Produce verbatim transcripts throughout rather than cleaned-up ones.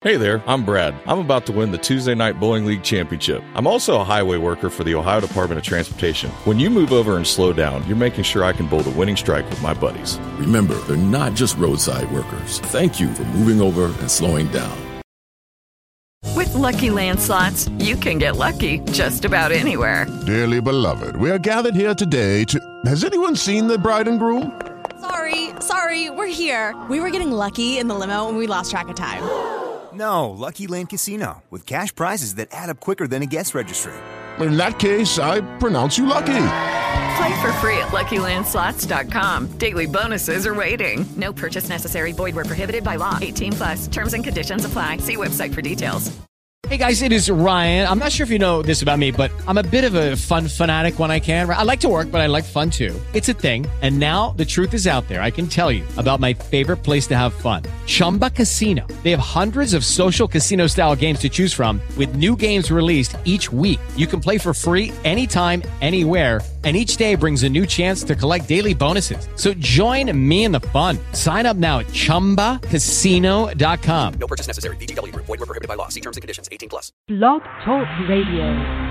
Hey there, I'm Brad. I'm about to win the Tuesday Night Bowling League Championship. I'm also a highway worker for the Ohio Department of Transportation. When you move over and slow down, you're making sure I can bowl the winning strike with my buddies. Remember, they're not just roadside workers. Thank you for moving over and slowing down. With Lucky Land Slots, you can get lucky just about anywhere. Dearly beloved, we are gathered here today to... Has anyone seen the bride and groom? Sorry, sorry, we're here. We were getting lucky in the limo and we lost track of time. No, Lucky Land Casino, with cash prizes that add up quicker than a guest registry. In that case, I pronounce you lucky. Play for free at Lucky Land Slots dot com. Daily bonuses are waiting. No purchase necessary. Void where prohibited by law. eighteen plus. Terms and conditions apply. See website for details. Hey guys, it is Ryan. I'm not sure if you know this about me, but I'm a bit of a fun fanatic when I can. I like to work, but I like fun too. It's a thing. And now the truth is out there. I can tell you about my favorite place to have fun. Chumba Casino. They have hundreds of social casino style games to choose from with new games released each week. You can play for free anytime, anywhere. And each day brings a new chance to collect daily bonuses. So join me in the fun. Sign up now at chumba casino dot com. No purchase necessary. V G W. Void where prohibited by law. See terms and conditions. eighteen plus. Blog Talk Radio.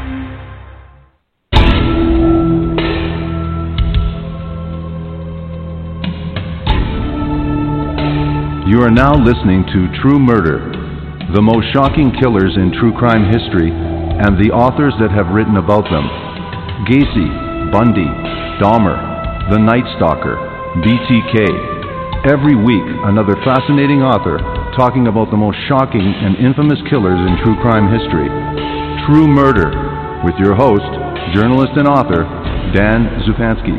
You are now listening to True Murder, the most shocking killers in true crime history, and the authors that have written about them. Gacy, Bundy, Dahmer, The Night Stalker, B T K. Every week, another fascinating author talking about the most shocking and infamous killers in true crime history. True Murder, with your host, journalist and author, Dan Zupansky.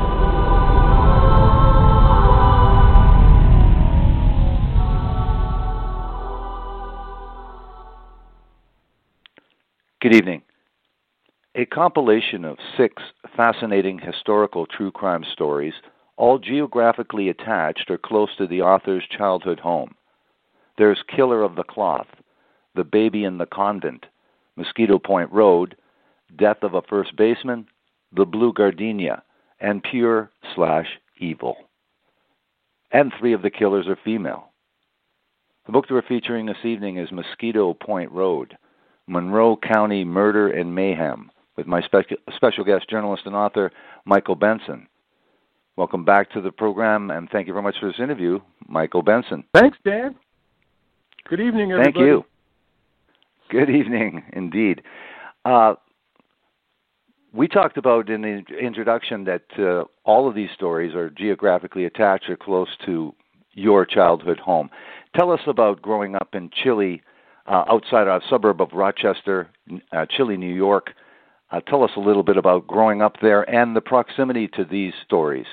Good evening. A compilation of six fascinating historical true crime stories, all geographically attached or close to the author's childhood home. There's Killer of the Cloth, The Baby in the Convent, Mosquito Point Road, Death of a First Baseman, The Blue Gardenia, and Pure slash Evil. And three of the killers are female. The book that we're featuring this evening is Mosquito Point Road, Monroe County Murder and Mayhem, with my spe- special guest journalist and author, Michael Benson. Welcome back to the program, and thank you very much for this interview, Michael Benson. Thanks, Dan. Good evening, everybody. Thank you. Good evening, indeed. Uh, we talked about in the introduction that uh, all of these stories are geographically attached or close to your childhood home. Tell us about growing up in Chile, uh, outside a suburb of Rochester, uh, Chile, New York. Uh, tell us a little bit about growing up there and the proximity to these stories.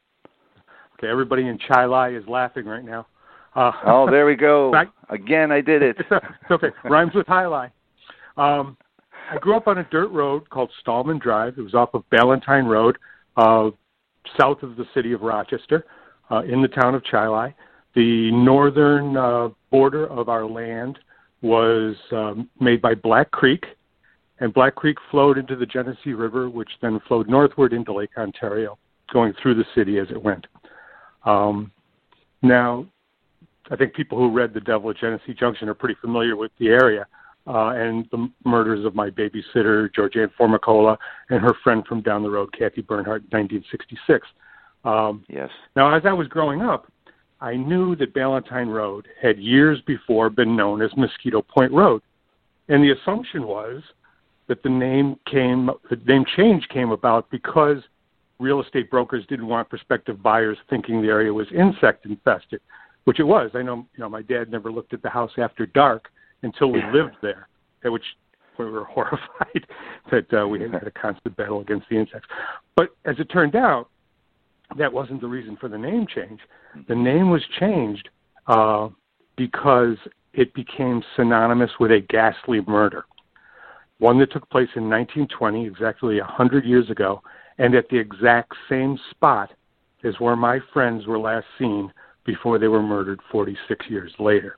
Okay, everybody in Chile is laughing right now. Uh, oh, there we go. Back, Again, I did it. It's, it's okay. Rhymes with highlight. Um, I grew up on a dirt road called Stallman Drive. It was off of Ballantyne Road, uh, south of the city of Rochester, uh, in the town of Chile. The northern uh, border of our land was um, made by Black Creek, and Black Creek flowed into the Genesee River, which then flowed northward into Lake Ontario, going through the city as it went. Um, now, I think people who read The Devil at Genesee Junction are pretty familiar with the area uh, and the murders of my babysitter, Georgianne Formicola, and her friend from down the road, Kathy Bernhardt, in nineteen sixty-six. Um, yes. Now, as I was growing up, I knew that Ballantyne Road had years before been known as Mosquito Point Road. And the assumption was that the name came, the name change came about because real estate brokers didn't want prospective buyers thinking the area was insect infested, which it was. I know, you know, my dad never looked at the house after dark until we lived there, at which we were horrified that uh, we had a constant battle against the insects. But as it turned out, that wasn't the reason for the name change. The name was changed uh, because it became synonymous with a ghastly murder, one that took place in nineteen twenty, exactly one hundred years ago, and at the exact same spot as where my friends were last seen before they were murdered forty-six years later.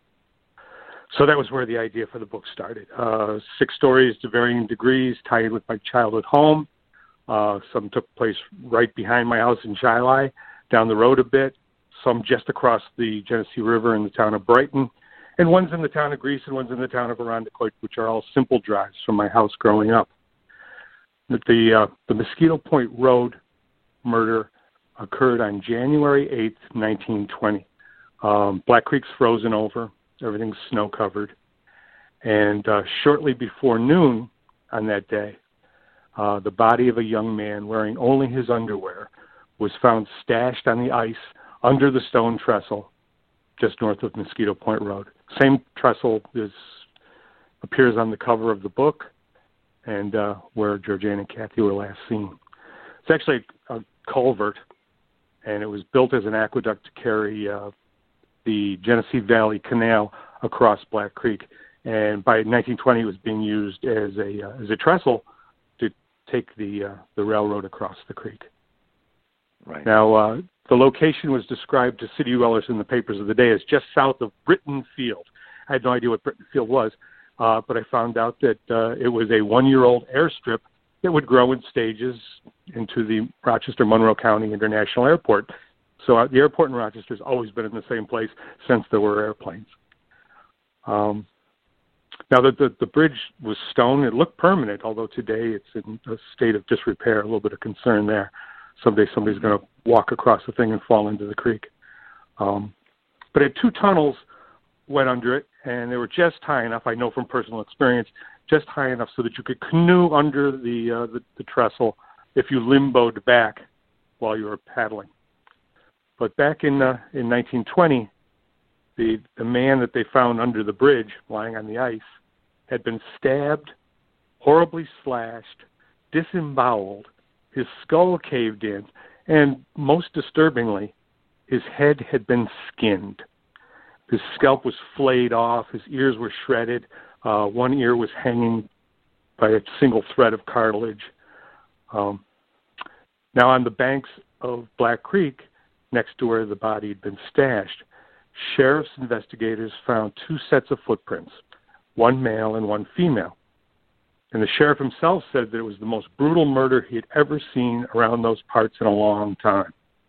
So that was where the idea for the book started. Uh, six stories to varying degrees tied with my childhood home. Uh, some took place right behind my house in Chili, down the road a bit, some just across the Genesee River in the town of Brighton, And one's in the town of Greece and one's in the town of Irondequoit, which are all simple drives from my house growing up. The, uh, the Mosquito Point Road murder occurred on January eighth, nineteen twenty. Um, Black Creek's frozen over. Everything's snow-covered. And uh, shortly before noon on that day, uh, the body of a young man wearing only his underwear was found stashed on the ice under the stone trestle just north of Mosquito Point Road. Same trestle is, appears on the cover of the book and uh, where Georgiana and Kathy were last seen. It's actually a, a culvert, and it was built as an aqueduct to carry uh, the Genesee Valley Canal across Black Creek. And by nineteen twenty, it was being used as a uh, as a trestle to take the uh, the railroad across the creek. Right. Now, uh, the location was described to city dwellers in the papers of the day as just south of Britton Field. I had no idea what Britton Field was, uh, but I found out that uh, it was a one-year-old airstrip that would grow in stages into the Rochester-Monroe County International Airport. So uh, the airport in Rochester has always been in the same place since there were airplanes. Um, now, the, the, the bridge was stone. It looked permanent, although today it's in a state of disrepair, a little bit of concern there. Someday somebody's going to walk across the thing and fall into the creek. Um, but it had two tunnels went under it, and they were just high enough, I know from personal experience, just high enough so that you could canoe under the uh, the, the trestle if you limboed back while you were paddling. But back in uh, in nineteen twenty, the the man that they found under the bridge, lying on the ice, had been stabbed, horribly slashed, disemboweled, his skull caved in, and most disturbingly, his head had been skinned. His scalp was flayed off, his ears were shredded, uh, one ear was hanging by a single thread of cartilage. Um, now on the banks of Black Creek, next to where the body had been stashed, sheriff's investigators found two sets of footprints, one male and one female. And the sheriff himself said that it was the most brutal murder he had ever seen around those parts in a long time.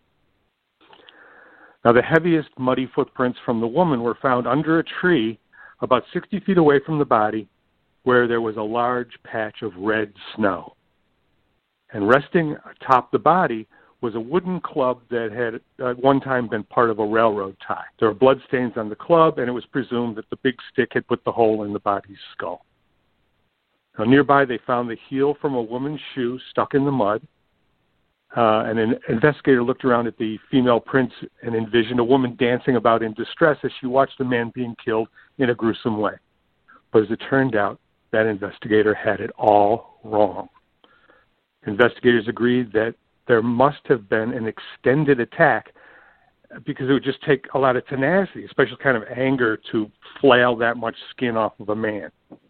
Now, the heaviest muddy footprints from the woman were found under a tree about sixty feet away from the body, where there was a large patch of red snow. And resting atop the body was a wooden club that had at one time been part of a railroad tie. There were bloodstains on the club, and it was presumed that the big stick had put the hole in the body's skull. Now, nearby, they found the heel from a woman's shoe stuck in the mud. Uh, and an investigator looked around at the female prints and envisioned a woman dancing about in distress as she watched a man being killed in a gruesome way. But as it turned out, that investigator had it all wrong. Investigators agreed that there must have been an extended attack because it would just take a lot of tenacity, a special kind of anger to flail that much skin off of a man.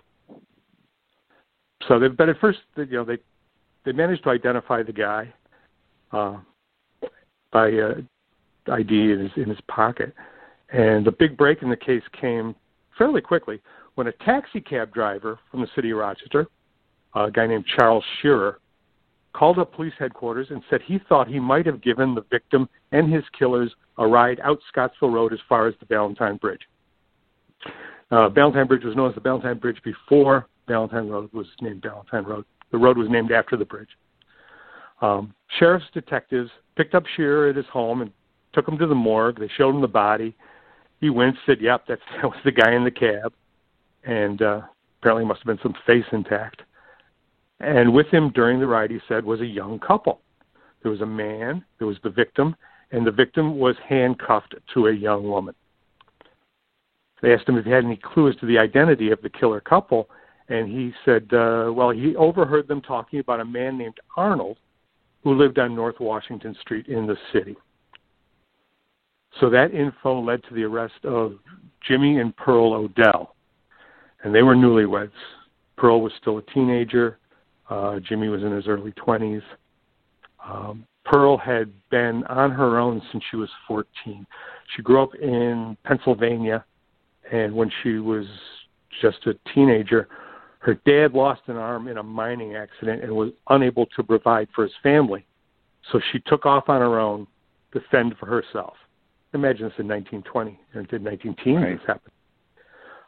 So, they, but at first, you know, they they managed to identify the guy uh, by uh, I D in his in his pocket, and the big break in the case came fairly quickly when a taxi cab driver from the city of Rochester, a guy named Charles Shearer, called up police headquarters and said he thought he might have given the victim and his killers a ride out Scottsville Road as far as the Ballantyne Bridge. Uh, Ballantyne Bridge was known as the Ballantyne Bridge before Ballantyne Road was named Ballantyne Road. The road was named after the bridge. Um, sheriff's detectives picked up Shearer at his home and took him to the morgue. They showed him the body. He winced, said, yep, that's, that was the guy in the cab. And uh, apparently must have been some face intact. And with him during the ride, he said, was a young couple. There was a man, there was the victim, and the victim was handcuffed to a young woman. They asked him if he had any clues to the identity of the killer couple, and he said, uh, well, he overheard them talking about a man named Arnold who lived on North Washington Street in the city. So that info led to the arrest of Jimmy and Pearl Odell, and they were newlyweds. Pearl was still a teenager. Uh, Jimmy was in his early twenties. Um, Pearl had been on her own since she was fourteen. She grew up in Pennsylvania, and when she was just a teenager, her dad lost an arm in a mining accident and was unable to provide for his family. So she took off on her own to fend for herself. Imagine this in nineteen twenty, or in nineteen teens right. this happened.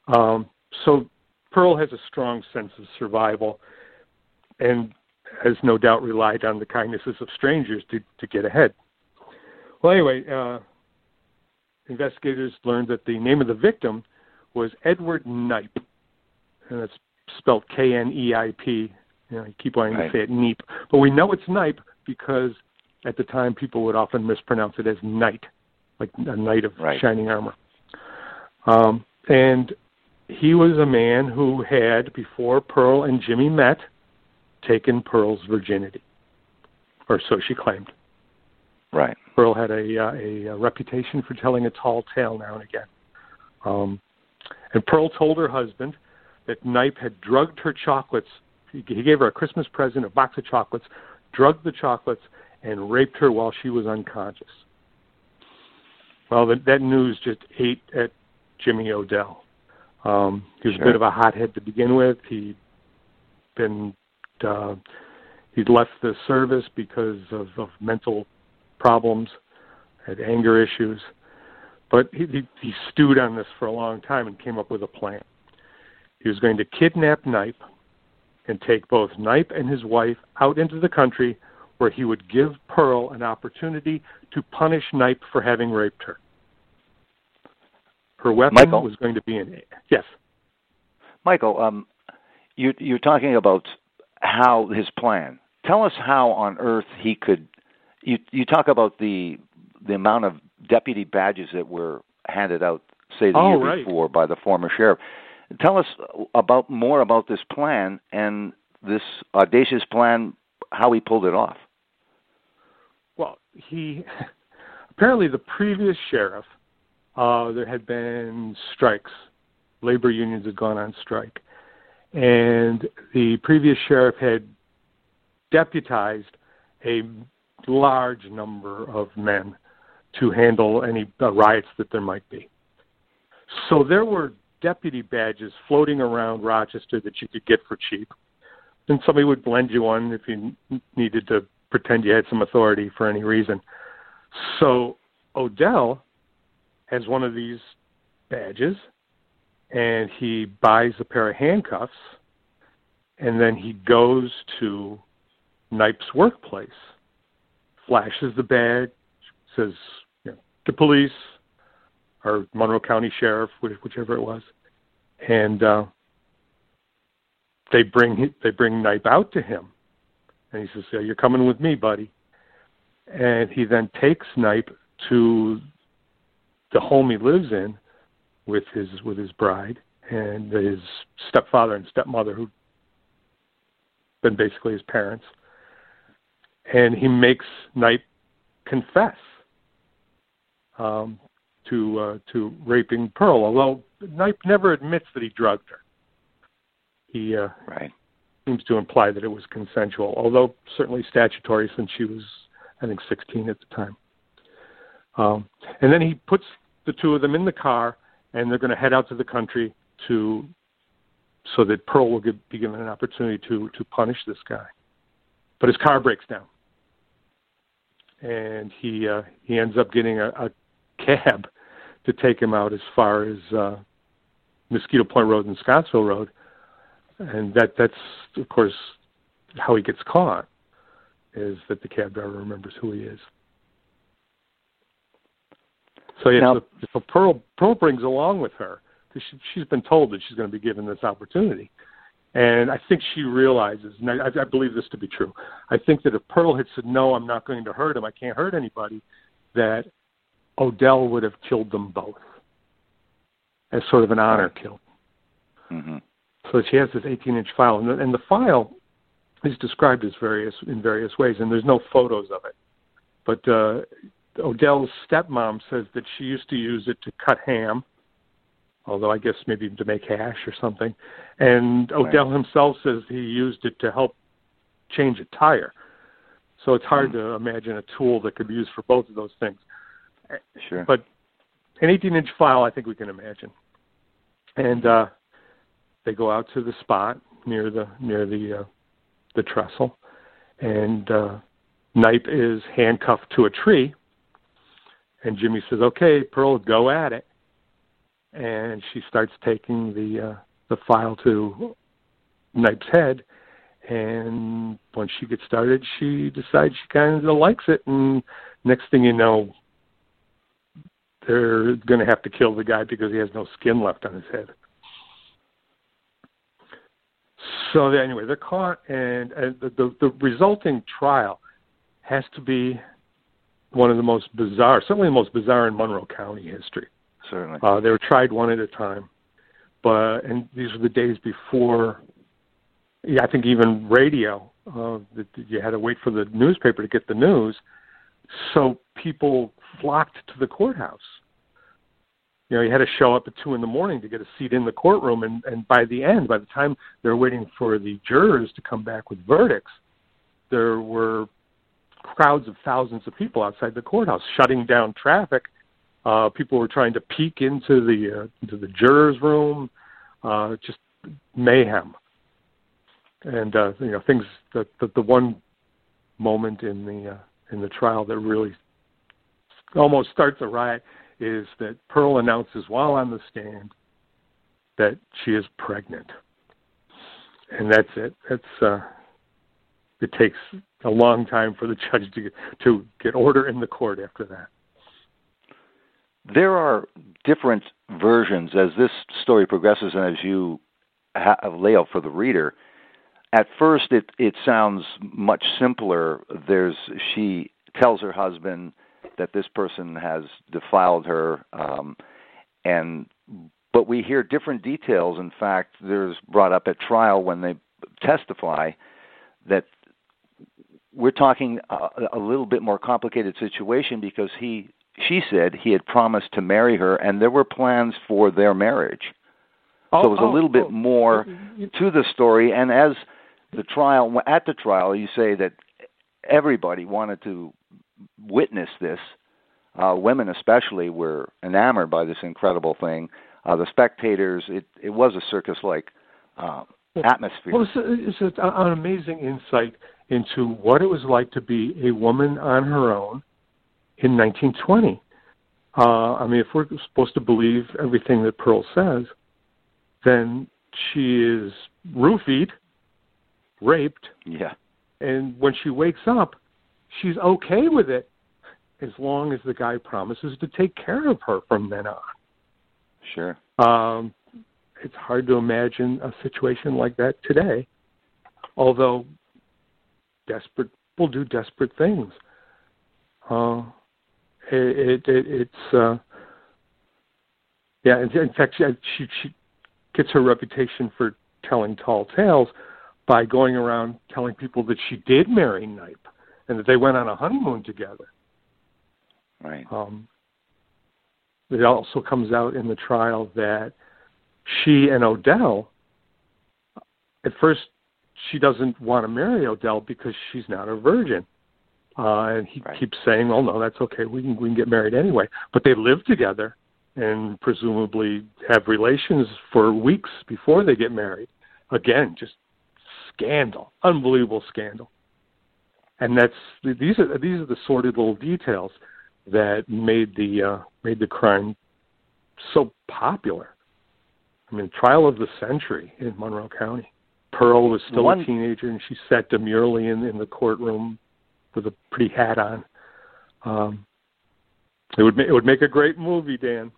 Um, so Pearl has a strong sense of survival and has no doubt relied on the kindnesses of strangers to, to get ahead. Well, anyway, uh, investigators learned that the name of the victim was Edward Knipe, and it's spelled K N E I P. You know, you keep wanting right. to say it Neep. But we know it's Knipe because at the time people would often mispronounce it as knight, like a knight of right. shining armor. Um, and he was a man who had, before Pearl and Jimmy met, taken Pearl's virginity, or so she claimed. Right. Pearl had a, uh, a, a reputation for telling a tall tale now and again. Um, and Pearl told her husband that Knipe had drugged her chocolates. He, he gave her a Christmas present, a box of chocolates, drugged the chocolates, and raped her while she was unconscious. Well, that, that news just ate at Jimmy Odell. Um, he was sure. a bit of a hothead to begin with. He'd been uh, he'd left the service because of, of mental problems, had anger issues, but he, he, he stewed on this for a long time and came up with a plan. He was going to kidnap Knipe and take both Knipe and his wife out into the country where he would give Pearl an opportunity to punish Knipe for having raped her. Her weapon Michael? was going to be an... Yes. Michael, um, you, you're talking about how his plan. Tell us how on earth he could... You, you talk about the the amount of deputy badges that were handed out, say, the oh, year right. before by the former sheriff. Tell us about more about this plan and this audacious plan, how he pulled it off. Well, he... Apparently the previous sheriff, uh, there had been strikes. Labor unions had gone on strike. And the previous sheriff had deputized a large number of men to handle any uh, riots that there might be. So there were deputy badges floating around Rochester that you could get for cheap. And somebody would lend you one if you needed to pretend you had some authority for any reason. So Odell has one of these badges, and he buys a pair of handcuffs, and then he goes to Knipe's workplace, flashes the badge, says, you know, the police or Monroe County Sheriff, whichever it was, and uh, they bring they bring Knipe out to him, and he says, yeah, "You're coming with me, buddy." And he then takes Knipe to the home he lives in with his with his bride and his stepfather and stepmother, who'd been basically his parents. And he makes Knipe confess um, to uh, to raping Pearl, although Knipe never admits that he drugged her. He uh, right. seems to imply that it was consensual, although certainly statutory since she was, I think, sixteen at the time. Um, and then he puts the two of them in the car, and they're going to head out to the country to so that Pearl will give, be given an opportunity to to punish this guy. But his car breaks down, and he uh, he ends up getting a, a cab to take him out as far as uh, Mosquito Point Road and Scottsville Road, and that that's of course how he gets caught, is that the cab driver remembers who he is. So yeah, now, so, so Pearl Pearl brings along with her, because she, she's been told that she's going to be given this opportunity. And I think she realizes, and I, I believe this to be true, I think that if Pearl had said, no, I'm not going to hurt him, I can't hurt anybody, that Odell would have killed them both as sort of an honor kill. Mm-hmm. So she has this eighteen-inch file, and the, and the file is described as various in various ways, and there's no photos of it. But uh, Odell's stepmom says that she used to use it to cut ham, although I guess maybe to make hash or something. And Odell himself says he used it to help change a tire. So it's hard mm-hmm. to imagine a tool that could be used for both of those things. Sure. But an eighteen-inch file, I think we can imagine. And uh, they go out to the spot near the near the uh, the trestle, and uh, Knipe is handcuffed to a tree. And Jimmy says, "Okay, Pearl, go at it." and she starts taking the uh, the file to Knipe's head. And when she gets started, she decides she kind of likes it, and next thing you know, they're going to have to kill the guy because he has no skin left on his head. So anyway, they're caught, and, and the, the, the resulting trial has to be one of the most bizarre, certainly the most bizarre in Monroe County history. Certainly. Uh, they were tried one at a time, but and these were the days before, yeah, I think even radio, uh, that you had to wait for the newspaper to get the news, so people flocked to the courthouse. You know, you had to show up at two in the morning to get a seat in the courtroom, and, and by the end, by the time they were waiting for the jurors to come back with verdicts, there were crowds of thousands of people outside the courthouse, shutting down traffic. Uh, people were trying to peek into the uh, into the jurors' room, uh, just mayhem. And uh, you know, things that the, the one moment in the uh, in the trial that really almost starts a riot is that Pearl announces while on the stand that she is pregnant, and that's it. That's uh, it takes a long time for the judge to get, to get order in the court after that. There are different versions as this story progresses, and as you ha- lay out for the reader. At first, it it sounds much simpler. There's she tells her husband that this person has defiled her, um, and but we hear different details. In fact, there's brought up at trial when they testify that we're talking a, a little bit more complicated situation because he she said he had promised to marry her, and there were plans for their marriage. Oh, so it was oh, a little oh, bit more oh, to the story, and as the trial at the trial, you say that everybody wanted to witness this. Uh, women especially were enamored by this incredible thing. Uh, the spectators, it, it was a circus-like uh, atmosphere. Well, it's, it's an amazing insight into what it was like to be a woman on her own in nineteen twenty. Uh, I mean, if we're supposed to believe everything that Pearl says, then she is roofied, raped, yeah, and when she wakes up, she's okay with it as long as the guy promises to take care of her from then on. Sure. Um, it's hard to imagine a situation like that today, although desperate people do desperate things. Uh, it, it, it, it's, uh, yeah, in, in fact, she, she, she gets her reputation for telling tall tales by going around telling people that she did marry Knipe and that they went on a honeymoon together. Right. Um, it also comes out in the trial that she and Odell, at first, she doesn't want to marry Odell because she's not a virgin. Uh, and he right. keeps saying, "Oh no, that's okay. We can we can get married anyway." But they live together and presumably have relations for weeks before they get married. Again, just scandal, unbelievable scandal. And that's these are these are the sordid little details that made the uh, made the crime so popular. I mean, trial of the century in Monroe County. Pearl was still One... a teenager, and she sat demurely in, in the courtroom with a pretty hat on. Um, it would ma- it would make a great movie, Dan.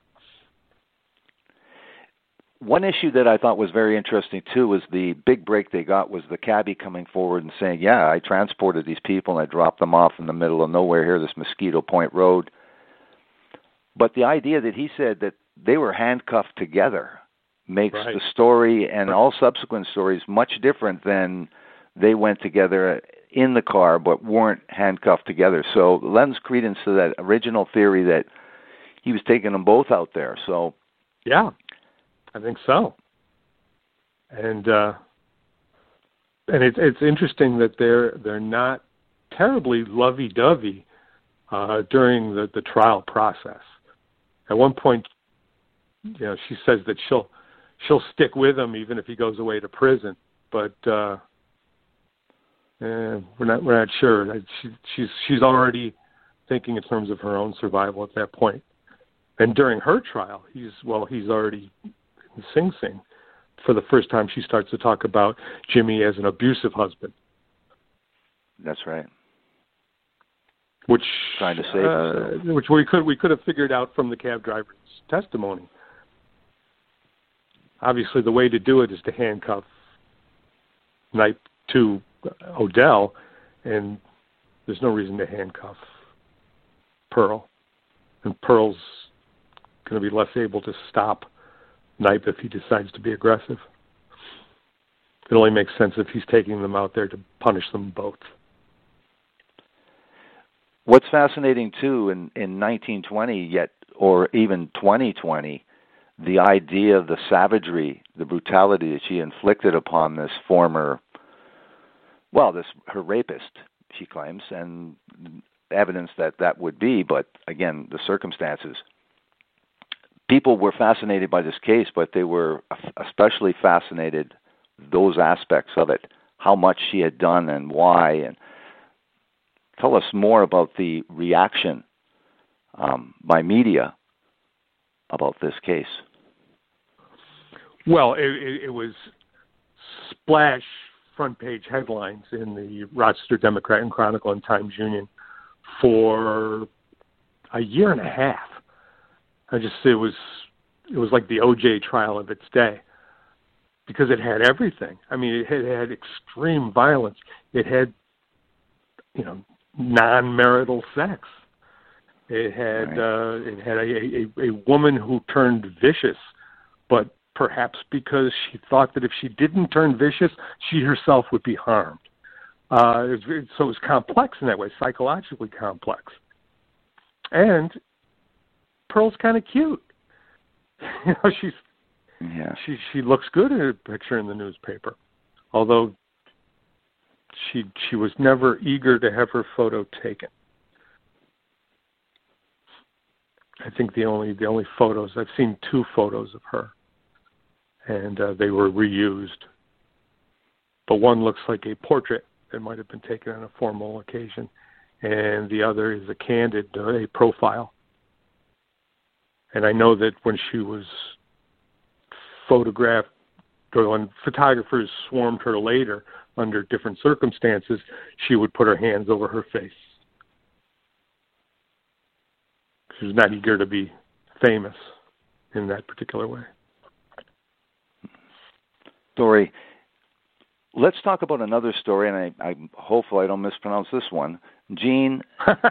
One issue that I thought was very interesting, too, was the big break they got was the cabbie coming forward and saying, yeah, I transported these people and I dropped them off in the middle of nowhere here, this Mosquito Point Road. But the idea that he said that they were handcuffed together makes right. the story and all subsequent stories much different than they went together in the car but weren't handcuffed together. So lends credence to that original theory that he was taking them both out there. So yeah. I think so, and uh, and it's it's interesting that they're they're not terribly lovey-dovey uh, during the, the trial process. At one point, you know, she says that she'll she'll stick with him even if he goes away to prison, but uh, eh, we're not we're not sure. She, she's she's already thinking in terms of her own survival at that point. And during her trial, he's, well, he's already in Sing Sing. For the first time, she starts to talk about Jimmy as an abusive husband. That's right. Which trying to save uh, which we could we could have figured out from the cab driver's testimony. Obviously, the way to do it is to handcuff Knipe to Odell, and there's no reason to handcuff Pearl. And Pearl's going to be less able to stop Knipe if he decides to be aggressive. It only makes sense if he's taking them out there to punish them both. What's fascinating, too, in, in nineteen twenty, yet, or even twenty twenty, the idea of the savagery, the brutality that she inflicted upon this former, well, this her rapist, she claims, and evidence that that would be, but again, the circumstances. People were fascinated by this case, but they were especially fascinated, those aspects of it, how much she had done and why. And tell us more about the reaction um, by media about this case. Well, it, it, it was splash front page headlines in the Rochester Democrat and Chronicle and Times Union for a year and a half. I just it was it was like the O J trial of its day, because it had everything. I mean, it had, it had extreme violence. It had, you know, non-marital sex. It had right. uh, it had a, a, a woman who turned vicious, but perhaps because she thought that if she didn't turn vicious, she herself would be harmed. Uh, it was, so it was complex in that way, psychologically complex. And Pearl's kind of cute. You know, she's yeah. she she looks good in a picture in the newspaper, although she she was never eager to have her photo taken. I think the only the only photos I've seen two photos of her, and uh, they were reused. But one looks like a portrait that might have been taken on a formal occasion, and the other is a candid, uh, a profile. And I know that when she was photographed, or when photographers swarmed her later under different circumstances, she would put her hands over her face. She was not eager to be famous in that particular way. Story. Let's talk about another story, and I, I hopefully I don't mispronounce this one. Jean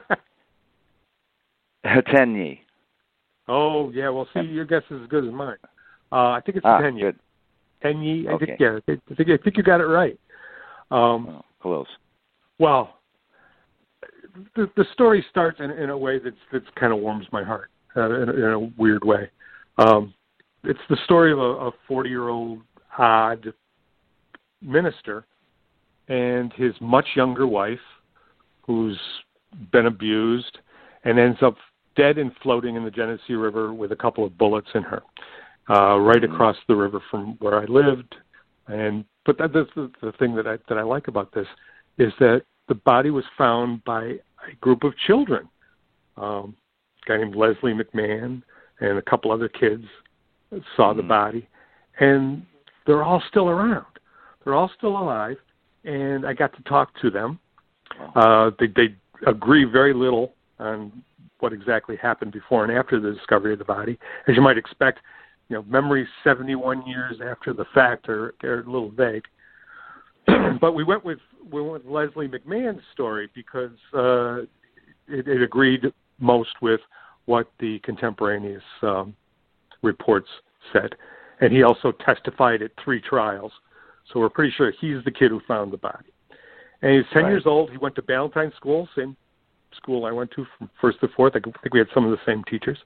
Hetenyi. Oh, yeah, well, see, your guess is as good as mine. Uh, I think it's ah, Hetenyi. Good. Hetenyi, I okay. think, yeah, I think, I think you got it right. Um, oh, close. Well, the, the story starts in, in a way that's that's kind of warms my heart, uh, in, a, in a weird way. Um, it's the story of a forty-year-old odd minister and his much younger wife, who's been abused and ends up dead and floating in the Genesee River with a couple of bullets in her, uh, right mm-hmm. across the river from where I lived. And but that, that's the, the thing that I that I like about this is that the body was found by a group of children, um, a guy named Leslie McMahon and a couple other kids saw mm-hmm. the body, and they're all still around. They're all still alive, and I got to talk to them. Uh, they, they agree very little on what exactly happened before and after the discovery of the body. As you might expect, you know, memories seventy-one years after the fact are, are a little vague. But we went with we went with Leslie McMahon's story because uh, it, it agreed most with what the contemporaneous um, reports said. And he also testified at three trials. So we're pretty sure he's the kid who found the body. And he's ten right. years old. He went to Ballantyne School, same school I went to from first to fourth. I think we had some of the same teachers.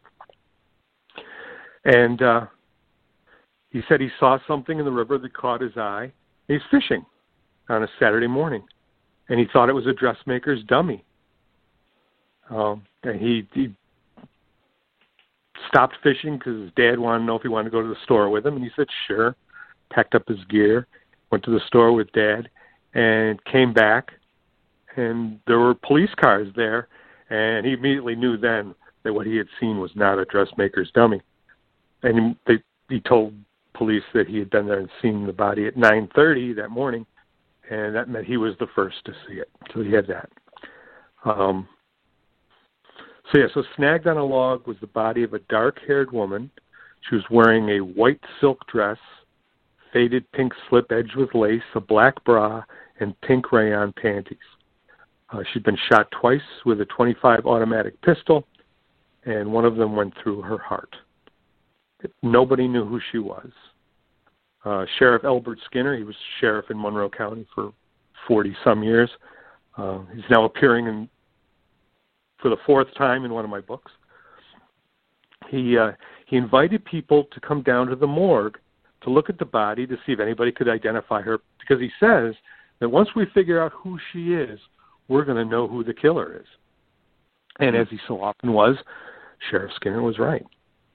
And uh, he said he saw something in the river that caught his eye. He's fishing on a Saturday morning, and he thought it was a dressmaker's dummy. Um, and he, he stopped fishing because his dad wanted to know if he wanted to go to the store with him, and he said sure, packed up his gear, went to the store with Dad, and came back, and there were police cars there, and he immediately knew then that what he had seen was not a dressmaker's dummy. And they, he told police that he had been there and seen the body at nine thirty that morning, and that meant he was the first to see it. So he had that. Um, so, yeah, so snagged on a log was the body of a dark-haired woman. She was wearing a white silk dress, faded pink slip edged with lace, a black bra, and pink rayon panties. Uh, she'd been shot twice with a twenty-five automatic pistol, and one of them went through her heart. Nobody knew who she was. Uh, Sheriff Elbert Skinner, he was sheriff in Monroe County for forty-some years. Uh, he's now appearing in, for the fourth time in one of my books. He uh, he invited people to come down to the morgue to look at the body to see if anybody could identify her, because he says that once we figure out who she is, we're going to know who the killer is. And as he so often was, Sheriff Skinner was right.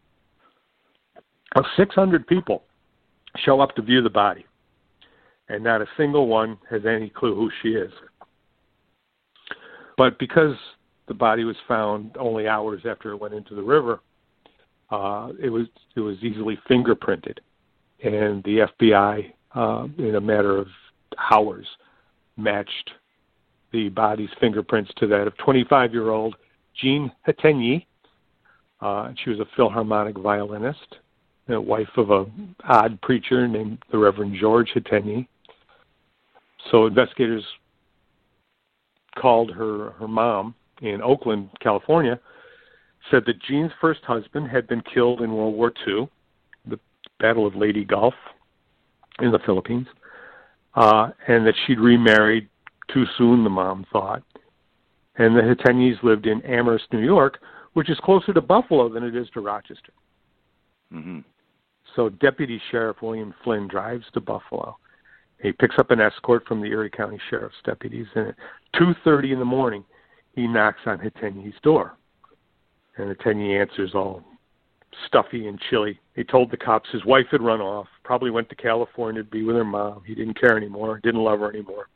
Now, six hundred people show up to view the body, and not a single one has any clue who she is. But because the body was found only hours after it went into the river, uh, it was it was easily fingerprinted, and the F B I, uh, in a matter of hours, matched the body's fingerprints to that of twenty-five-year-old Jean Hetenyi. Uh, she was a Philharmonic violinist, the wife of a odd preacher named the Reverend George Hetenyi. So investigators called her her mom in Oakland, California, said that Jean's first husband had been killed in World War Two, the Battle of Leyte Gulf in the Philippines, uh, and that she'd remarried too soon, the mom thought. And the Hetenyis lived in Amherst, New York, which is closer to Buffalo than it is to Rochester. Mm-hmm. So Deputy Sheriff William Flynn drives to Buffalo. He picks up an escort from the Erie County Sheriff's deputies, and at two thirty in the morning, he knocks on Hetenyi's door. And Hetenyi answers all stuffy and chilly. He told the cops his wife had run off, probably went to California to be with her mom. He didn't care anymore, didn't love her anymore.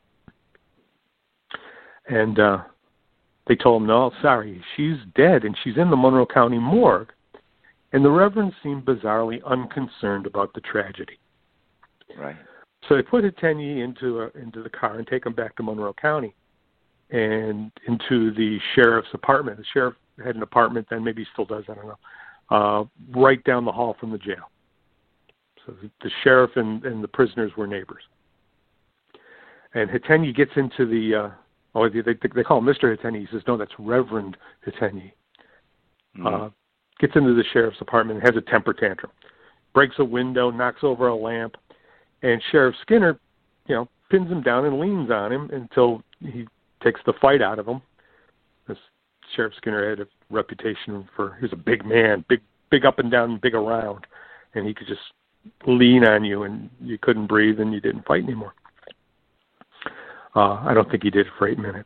And uh, they told him, no, sorry, she's dead, and she's in the Monroe County morgue. And the Reverend seemed bizarrely unconcerned about the tragedy. Right. So they put Hetenyi into a, into the car and take him back to Monroe County and into the sheriff's apartment. The sheriff had an apartment then, maybe he still does, I don't know, uh, right down the hall from the jail. So the, the sheriff and, and the prisoners were neighbors. And Hetenyi gets into the, uh, oh, they, they, they call him Mister Hetenyi. He says, no, that's Reverend Hetenyi. Mm-hmm. Uh, gets into the sheriff's apartment and has a temper tantrum. Breaks a window, knocks over a lamp, and Sheriff Skinner, you know, pins him down and leans on him until he takes the fight out of him. This Sheriff Skinner had a reputation for, he was a big man, big big up and down, big around, and he could just lean on you and you couldn't breathe and you didn't fight anymore. Uh, I don't think he did it for eight minutes.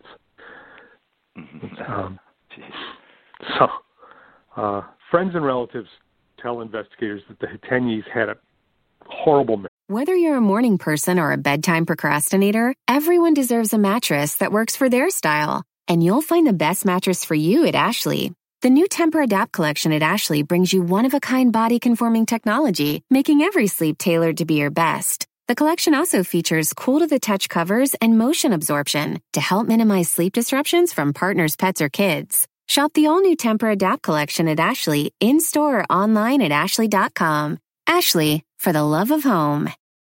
Um, so, uh, friends and relatives tell investigators that the Hetenyis had a horrible marriage. Whether you're a morning person or a bedtime procrastinator, everyone deserves a mattress that works for their style. And you'll find the best mattress for you at Ashley. The new Temper-Adapt collection at Ashley brings you one-of-a-kind body-conforming technology, making every sleep tailored to be your best. The collection also features cool-to-the-touch covers and motion absorption to help minimize sleep disruptions from partners, pets, or kids. Shop the all-new Temper-Adapt collection at Ashley, in-store or online at ashley dot com. Ashley, for the love of home.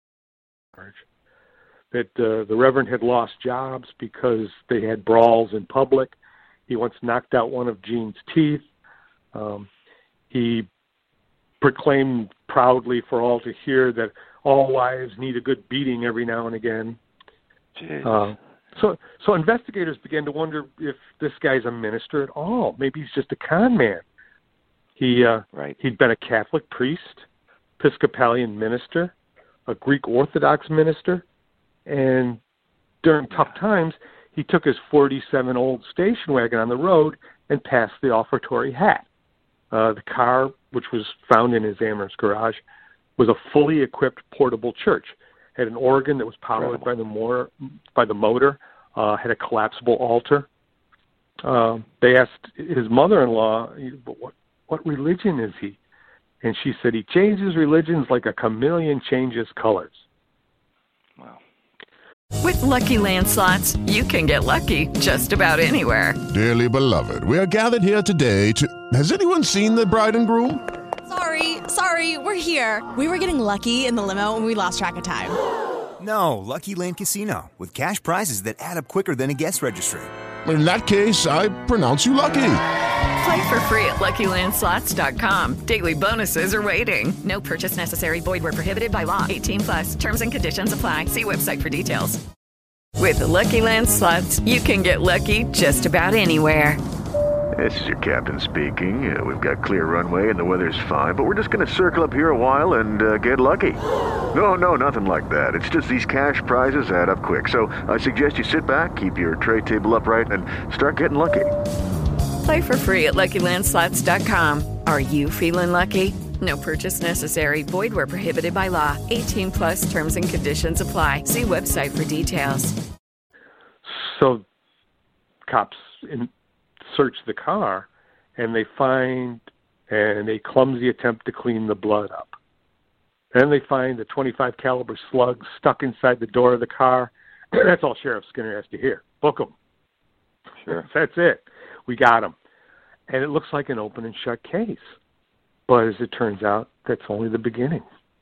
That uh, the Reverend had lost jobs because they had brawls in public. He once knocked out one of Jean's teeth. Um, he proclaimed proudly for all to hear that all wives need a good beating every now and again. Uh, so, so investigators began to wonder if this guy's a minister at all. Maybe he's just a con man. He uh, right. He'd been a Catholic priest, Episcopalian minister, a Greek Orthodox minister, and during tough times, he took his forty-seven old station wagon on the road and passed the offertory hat. Uh, the car, which was found in his Amherst garage, was a fully equipped portable church. Had an organ that was powered by the, motor, by the motor, uh, had a collapsible altar. uh, they asked his mother-in-law, "But what what religion is he?" And she said, "He changes religions like a chameleon changes colors." Wow. With Lucky Land Slots, you can get lucky just about anywhere. Dearly beloved, we are gathered here today to... Has anyone seen the bride and groom? Sorry, sorry, we're here. We were getting lucky in the limo and we lost track of time. No, Lucky Land Casino, with cash prizes that add up quicker than a guest registry. In that case, I pronounce you lucky. Play for free at Lucky Land Slots dot com. Daily bonuses are waiting. No purchase necessary. Void where prohibited by law. eighteen plus. Terms and conditions apply. See website for details. With the Lucky Land Slots, you can get lucky just about anywhere. This is your captain speaking. Uh, we've got clear runway and the weather's fine, but we're just going to circle up here a while and uh, get lucky. No, no, nothing like that. It's just these cash prizes add up quick. So I suggest you sit back, keep your tray table upright, and start getting lucky. Play for free at Lucky Land Slots dot com. Are you feeling lucky? No purchase necessary. Void where prohibited by law. eighteen plus terms and conditions apply. See website for details. So cops in, search the car, and they find and a clumsy attempt to clean the blood up. Then they find a twenty-five caliber slug stuck inside the door of the car. That's all Sheriff Skinner has to hear. Book him. Sure. That's it. We got him. And it looks like an open and shut case. But as it turns out, that's only the beginning.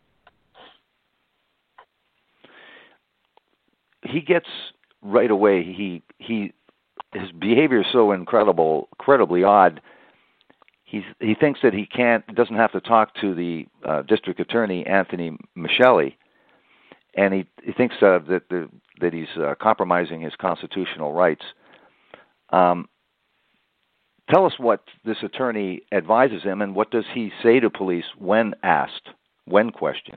He gets right away, he he his behavior is so incredible, incredibly odd. He's, he thinks that he can't, doesn't have to talk to the uh, district attorney, Anthony Michelli, and he, he thinks uh, that the, that he's uh, compromising his constitutional rights. Um, tell us what this attorney advises him, and what does he say to police when asked, when questioned?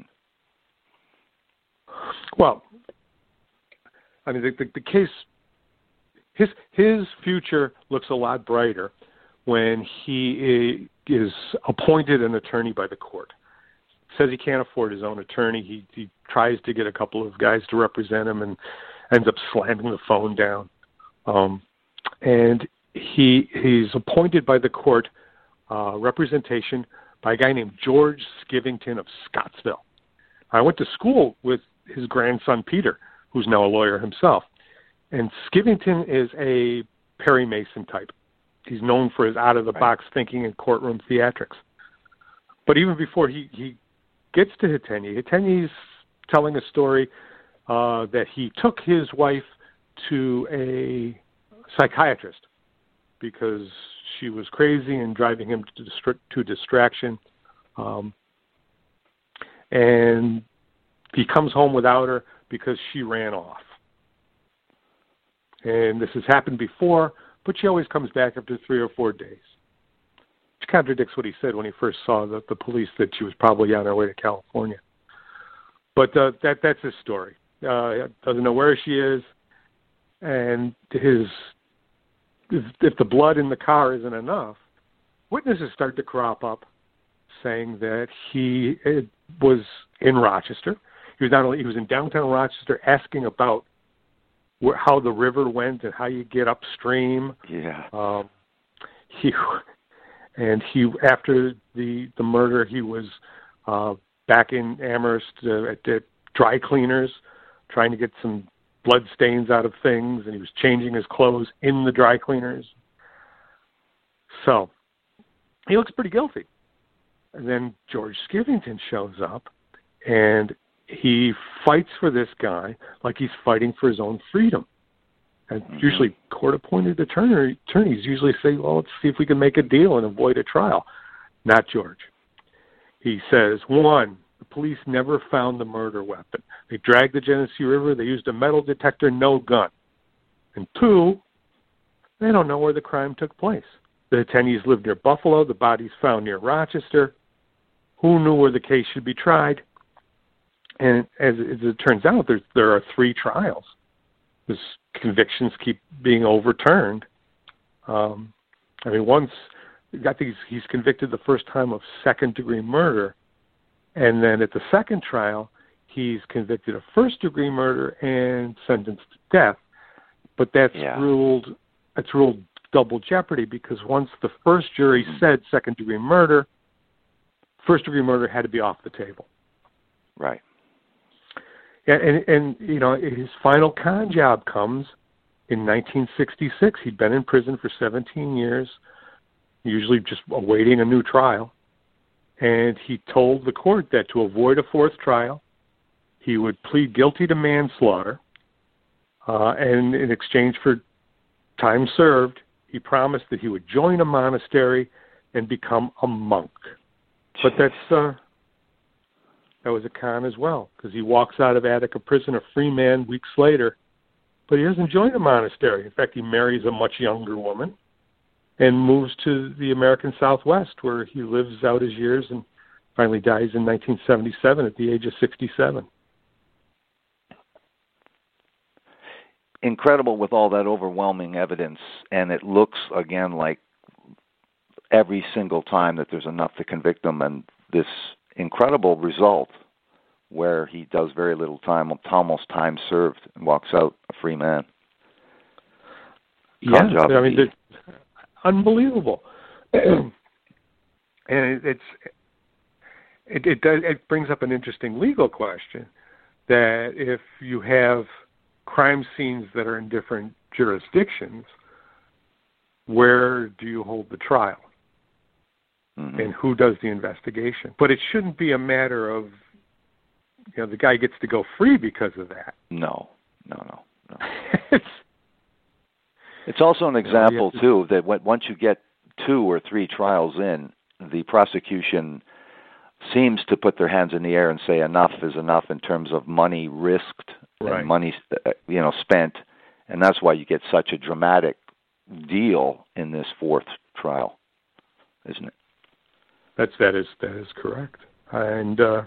Well, I mean, the, the, the case, his his future looks a lot brighter when he is appointed an attorney by the court. Says he can't afford his own attorney. He he tries to get a couple of guys to represent him and ends up slamming the phone down. Um, and he he's appointed by the court uh, representation by a guy named George Skivington of Scottsville. I went to school with his grandson Peter, who's now a lawyer himself. And Skivington is a Perry Mason type. He's known for his out-of-the-box right. thinking and courtroom theatrics. But even before he, he gets to Hiteni, Hiteni's telling a story uh, that he took his wife to a psychiatrist because she was crazy and driving him to, distra- to distraction. Um, and he comes home without her because she ran off. And this has happened before, but she always comes back after three or four days. Which contradicts what he said when he first saw the, the police, that she was probably on her way to California. But uh, that that's his story. Uh, doesn't know where she is, and his if, if the blood in the car isn't enough, witnesses start to crop up saying that he was in Rochester. He was not only he was in downtown Rochester asking about where, how the river went and how you get upstream. Yeah. Um, he and he after the the murder, he was uh, back in Amherst uh, at the dry cleaners, trying to get some blood stains out of things, and he was changing his clothes in the dry cleaners. So he looks pretty guilty. And then George Skivington shows up, and he fights for this guy like he's fighting for his own freedom. And mm-hmm. usually court-appointed attorney, attorneys usually say, well, let's see if we can make a deal and avoid a trial. Not George. He says, one, the police never found the murder weapon. They dragged the Genesee River. They used a metal detector, no gun. And two, they don't know where the crime took place. The Hitenis lived near Buffalo. The body's found near Rochester. Who knew where the case should be tried? And as, as it turns out, there there are three trials. His convictions keep being overturned. Um, I mean, once I think he's, he's convicted the first time of second-degree murder, and then at the second trial, he's convicted of first-degree murder and sentenced to death. But that's yeah. ruled that's ruled double jeopardy because once the first jury said second-degree murder, first-degree murder had to be off the table. Right. And, and, and, you know, his final con job comes in nineteen sixty-six. He'd been in prison for seventeen years, usually just awaiting a new trial. And he told the court that to avoid a fourth trial, he would plead guilty to manslaughter. Uh, and in exchange for time served, he promised that he would join a monastery and become a monk. But that's uh, that was a con as well, because he walks out of Attica prison a free man weeks later, but he doesn't join a monastery. In fact, he marries a much younger woman and moves to the American Southwest, where he lives out his years and finally dies in nineteen seventy-seven at the age of sixty-seven. Incredible with all that overwhelming evidence, and it looks, again, like every single time that there's enough to convict him, and this incredible result where he does very little time, almost time served, and walks out a free man. Yeah, I mean, it's unbelievable. And it, it's it, it does it brings up an interesting legal question, that if you have crime scenes that are in different jurisdictions, where do you hold the trial? Mm-hmm. And who does the investigation? But it shouldn't be a matter of, you know, the guy gets to go free because of that. No, no, no, no. it's, it's also an example, to, too, that when, once you get two or three trials in, the prosecution seems to put their hands in the air and say enough is enough in terms of money risked right. and money, you know, spent, and that's why you get such a dramatic deal in this fourth trial, isn't it? That's that is that is correct, and uh,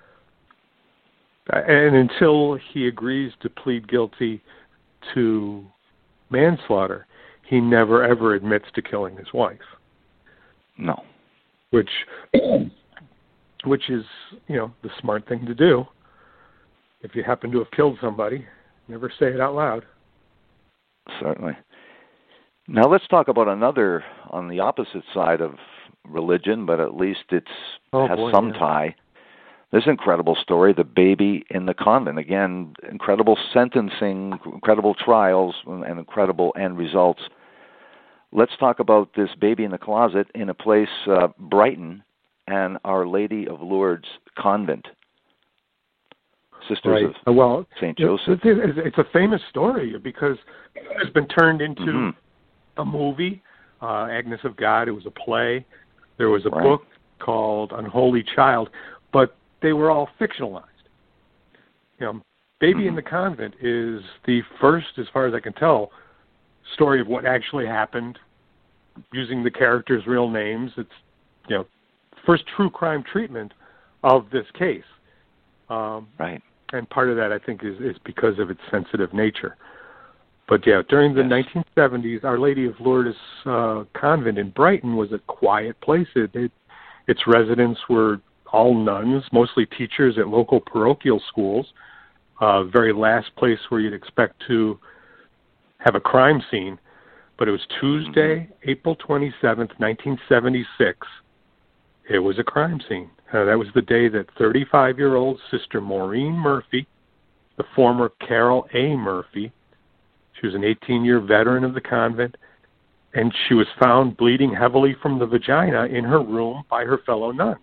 and until he agrees to plead guilty to manslaughter, he never ever admits to killing his wife. No, which which is, you know, the smart thing to do. If you happen to have killed somebody, never say it out loud. Certainly. Now let's talk about another on the opposite side of religion, but at least it's oh, has boy, some yeah. tie. This incredible story, the baby in the convent. Again, incredible sentencing, incredible trials, and incredible end results. Let's talk about this baby in the closet in a place, uh, Brighton, and Our Lady of Lourdes Convent. Sisters right. of well, Saint Joseph. It's, it's a famous story because it's been turned into mm-hmm. a movie, uh, Agnes of God. It was a play. There was a right. book called Unholy Child, but they were all fictionalized. You know, Baby mm-hmm. in the Convent is the first, as far as I can tell, story of what actually happened using the characters' real names. It's, you know, first true crime treatment of this case. Um, right. And part of that, I think, is, is because of its sensitive nature. But, yeah, during the yes. nineteen seventies, Our Lady of Lourdes uh, Convent in Brighton was a quiet place. It, it, its residents were all nuns, mostly teachers at local parochial schools. Uh, very last place where you'd expect to have a crime scene. But it was Tuesday, mm-hmm. April twenty-seventh, nineteen seventy-six. It was a crime scene. Uh, that was the day that thirty-five-year-old Sister Maureen Murphy, the former Carol A. Murphy, she was an eighteen-year veteran of the convent, and she was found bleeding heavily from the vagina in her room by her fellow nuns.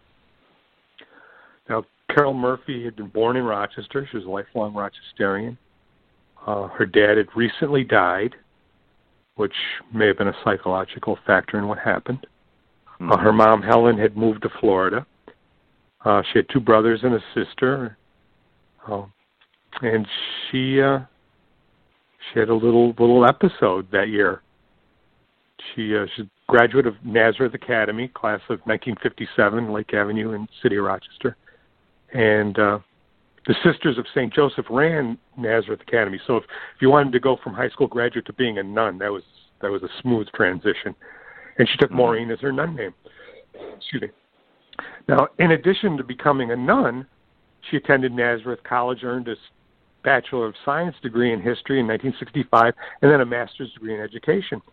Now, Carol Murphy had been born in Rochester. She was a lifelong Rochesterian. Uh, her dad had recently died, which may have been a psychological factor in what happened. Uh, her mom, Helen, had moved to Florida. Uh, she had two brothers and a sister. Uh, and she uh, she had a little little episode that year. She, uh, she's a graduate of Nazareth Academy, class of nineteen fifty-seven, Lake Avenue in City of Rochester. And uh, the Sisters of Saint Joseph ran Nazareth Academy. So if, if you wanted to go from high school graduate to being a nun, that was that was a smooth transition. And she took Maureen as her nun name. Excuse me. Now, in addition to becoming a nun, she attended Nazareth College, earned a Bachelor of Science degree in history in nineteen sixty-five, and then a master's degree in education.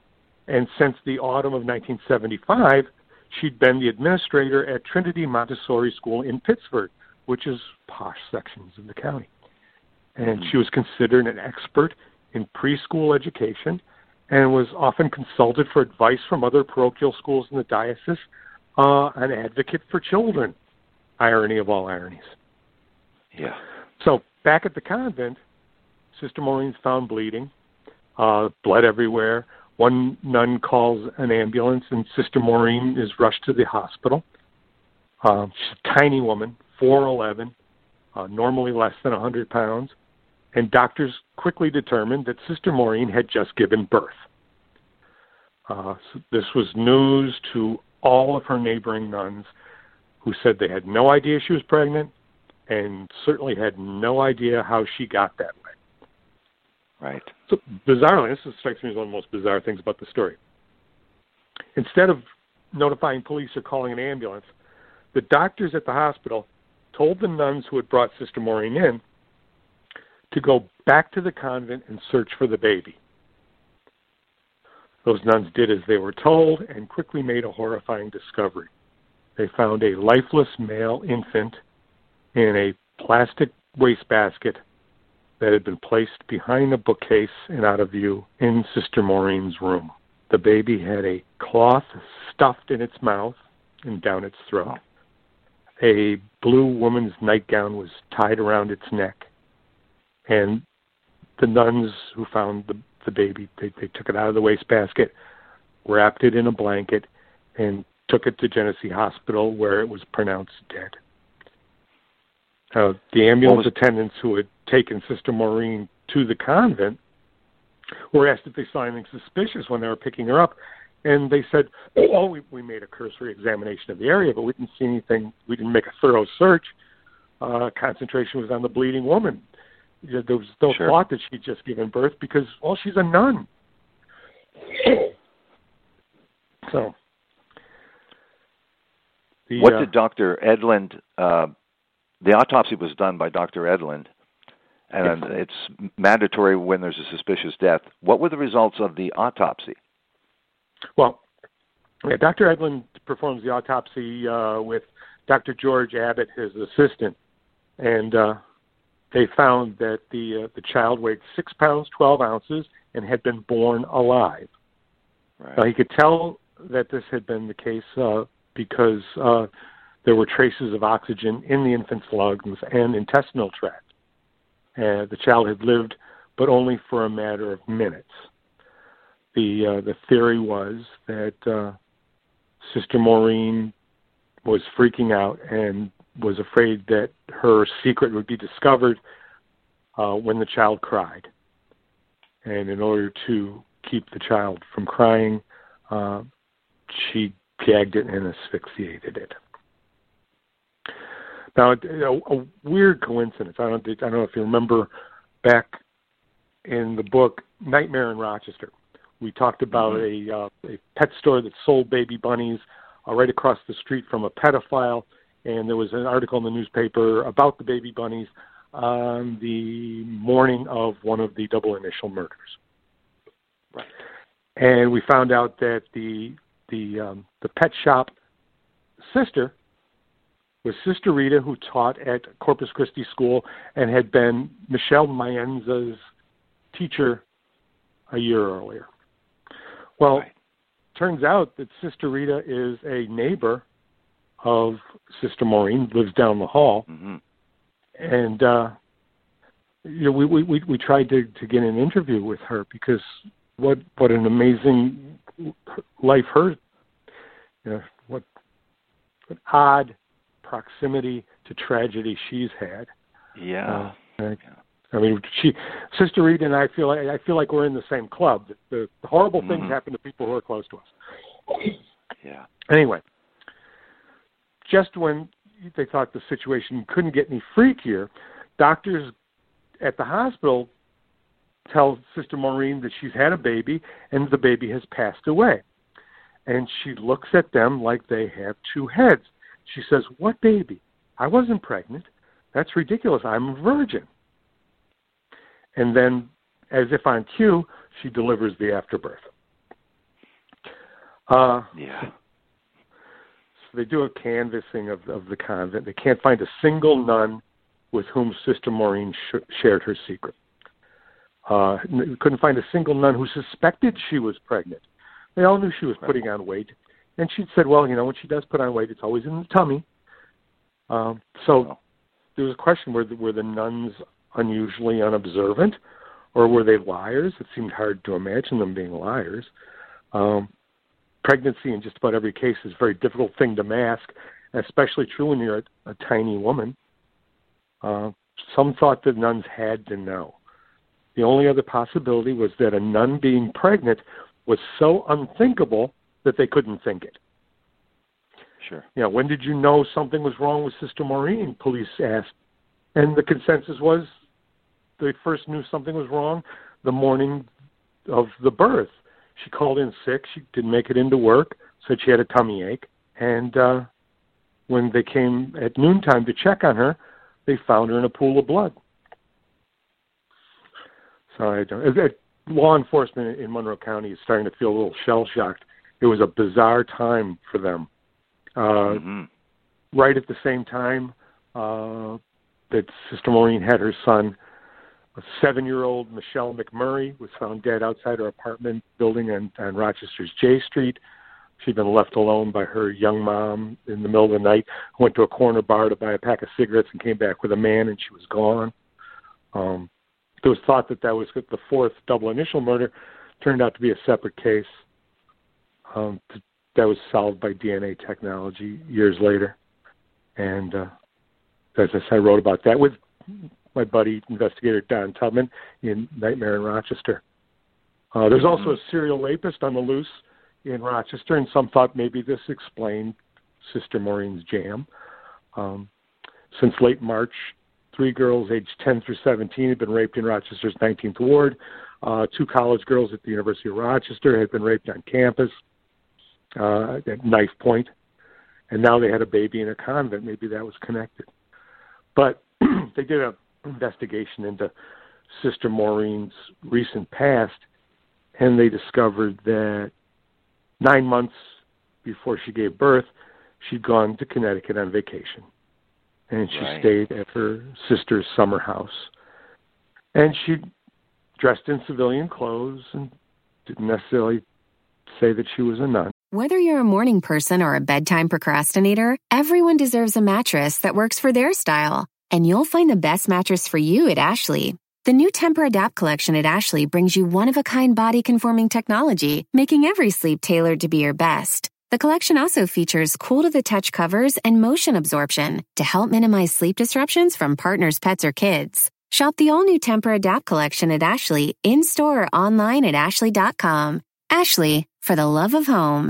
And since the autumn of nineteen seventy-five, she'd been the administrator at Trinity Montessori School in Pittsburgh, which is posh sections of the county. And she was considered an expert in preschool education and was often consulted for advice from other parochial schools in the diocese, uh, an advocate for children. Irony of all ironies. Yeah. So back at the convent, Sister Maureen's found bleeding, uh, blood everywhere. One nun calls an ambulance, and Sister Maureen is rushed to the hospital. Uh, she's a tiny woman, four eleven, uh, normally less than one hundred pounds, and doctors quickly determined that Sister Maureen had just given birth. Uh, so this was news to all of her neighboring nuns, who said they had no idea she was pregnant and certainly had no idea how she got that way. Right. So bizarrely, this strikes me as one of the most bizarre things about the story. Instead of notifying police or calling an ambulance, the doctors at the hospital told the nuns who had brought Sister Maureen in to go back to the convent and search for the baby. Those nuns did as they were told and quickly made a horrifying discovery. They found a lifeless male infant in a plastic wastebasket that had been placed behind a bookcase and out of view in Sister Maureen's room. The baby had a cloth stuffed in its mouth and down its throat. A blue woman's nightgown was tied around its neck. And the nuns who found the, the baby, they, they took it out of the wastebasket, wrapped it in a blanket, and took it to Genesee Hospital, where it was pronounced dead. Uh, the ambulance was... attendants who had taken Sister Maureen to the convent were asked if they saw anything suspicious when they were picking her up, and they said, oh, we, we made a cursory examination of the area, but we didn't see anything. We didn't make a thorough search. Uh, concentration was on the bleeding woman. There was no sure. thought that she'd just given birth because, well, she's a nun. So... The, what uh, did Doctor Edlund, uh, the autopsy was done by Doctor Edlund, and yes. it's mandatory when there's a suspicious death. What were the results of the autopsy? Well, yeah, Doctor Edlund performs the autopsy uh, with Doctor George Abbott, his assistant, and uh, they found that the uh, the child weighed six pounds, twelve ounces, and had been born alive. Right. Now, he could tell that this had been the case uh, because uh, there were traces of oxygen in the infant's lungs and intestinal tract. Uh, the child had lived, but only for a matter of minutes. The uh, the theory was that uh, Sister Maureen was freaking out and was afraid that her secret would be discovered uh, when the child cried. And in order to keep the child from crying, uh, she gagged it and asphyxiated it. Now, a, a weird coincidence. I don't, I don't know if you remember back in the book Nightmare in Rochester. We talked about mm-hmm. a, uh, a pet store that sold baby bunnies uh, right across the street from a pedophile, and there was an article in the newspaper about the baby bunnies on the morning of one of the double initial murders. Right. And we found out that the the um, the pet shop sister was Sister Rita, who taught at Corpus Christi School and had been Michelle Maenza's teacher a year earlier. Well, right. Turns out that Sister Rita is a neighbor of Sister Maureen, lives down the hall, mm-hmm. and uh, you know, we, we we we tried to, to get an interview with her because what what an amazing life her, you know, what, what odd proximity to tragedy she's had. Yeah. Uh, I, I mean, she, Sister Rita and I feel like I feel like we're in the same club. The, the horrible mm-hmm. things happen to people who are close to us. Yeah. Anyway, just when they thought the situation couldn't get any freakier, doctors at the hospital tell Sister Maureen that she's had a baby and the baby has passed away. And she looks at them like they have two heads. She says, "What baby? I wasn't pregnant. That's ridiculous. I'm a virgin." And then, as if on cue, she delivers the afterbirth. Uh, yeah. So they do a canvassing of, of the convent. They can't find a single nun with whom Sister Maureen sh- shared her secret. Uh, couldn't find a single nun who suspected she was pregnant. They all knew she was putting on weight. And she said, well, you know, when she does put on weight, it's always in the tummy. Um, so oh. there was a question, were the, were the nuns unusually unobservant, or were they liars? It seemed hard to imagine them being liars. Um, pregnancy in just about every case is a very difficult thing to mask, especially true when you're a, a tiny woman. Uh, some thought that nuns had to know. The only other possibility was that a nun being pregnant was so unthinkable that they couldn't think it. Sure. You know, when did you know something was wrong with Sister Maureen? Police asked. And the consensus was they first knew something was wrong the morning of the birth. She called in sick. She didn't make it into work, said she had a tummy ache. And uh, when they came at noontime to check on her, they found her in a pool of blood. So I don't, law enforcement in Monroe County is starting to feel a little shell-shocked. It was a bizarre time for them. Uh, mm-hmm. Right at the same time uh, that Sister Maureen had her son, a seven-year-old Michelle McMurray was found dead outside her apartment building on, on Rochester's J Street. She'd been left alone by her young mom in the middle of the night, went to a corner bar to buy a pack of cigarettes and came back with a man, and she was gone. Um, there was thought that that was the fourth double initial murder. Turned out to be a separate case. Um, that was solved by D N A technology years later. And uh, as I said, I wrote about that with my buddy, investigator Don Tubman, in Nightmare in Rochester. Uh, there's also a serial rapist on the loose in Rochester, and some thought maybe this explained Sister Maureen's jam. Um, since late March, three girls aged ten through seventeen had been raped in Rochester's nineteenth Ward. Uh, two college girls at the University of Rochester had been raped on campus uh, at knife point. And now they had a baby in a convent. Maybe that was connected. But they did an investigation into Sister Maureen's recent past, and they discovered that nine months before she gave birth, she'd gone to Connecticut on vacation. And she right. stayed at her sister's summer house. And she dressed in civilian clothes and didn't necessarily say that she was a nun. Whether you're a morning person or a bedtime procrastinator, everyone deserves a mattress that works for their style. And you'll find the best mattress for you at Ashley. The new Temper-Adapt collection at Ashley brings you one-of-a-kind body-conforming technology, making every sleep tailored to be your best. The collection also features cool-to-the-touch covers and motion absorption to help minimize sleep disruptions from partners, pets, or kids. Shop the all-new Temper-Adapt collection at Ashley, in-store or online at ashley dot com. Ashley, for the love of home.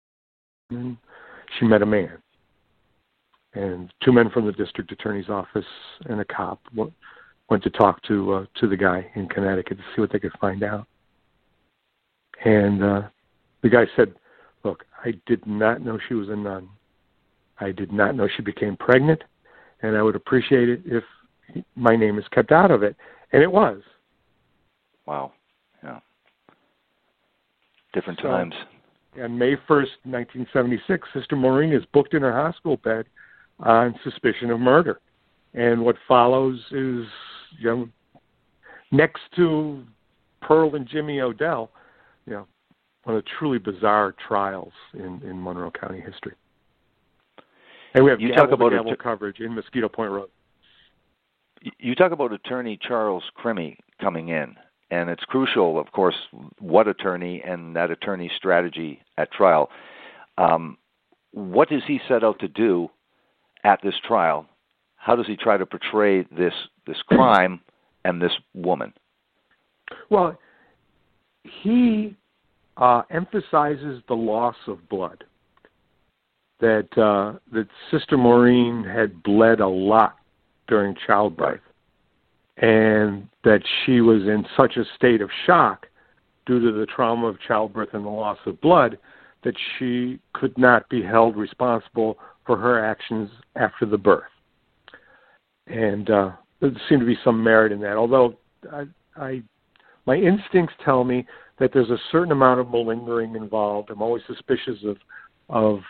She met a man. And two men from the district attorney's office and a cop went to talk to uh, to the guy in Connecticut to see what they could find out. And uh, the guy said, look, I did not know she was a nun. I did not know she became pregnant, and I would appreciate it if my name is kept out of it. And it was. Wow. Yeah. Different so, times. On May first, nineteen seventy-six, Sister Maureen is booked in her hospital bed on suspicion of murder. And what follows is, you know, next to Pearl and Jimmy Odell, you know, one of the truly bizarre trials in, in Monroe County history. And we have you gavel talk about gavel att- coverage in Mosquito Point Road. You talk about Attorney Charles Crimmy coming in, and it's crucial, of course, what attorney and that attorney's strategy at trial. Um, what does he set out to do at this trial? How does he try to portray this this crime and this woman? Well, he uh, emphasizes the loss of blood, that uh, that Sister Maureen had bled a lot during childbirth, and that she was in such a state of shock due to the trauma of childbirth and the loss of blood that she could not be held responsible for her actions after the birth. And uh, there seemed to be some merit in that, although I, I my instincts tell me that there's a certain amount of malingering involved. I'm always suspicious of of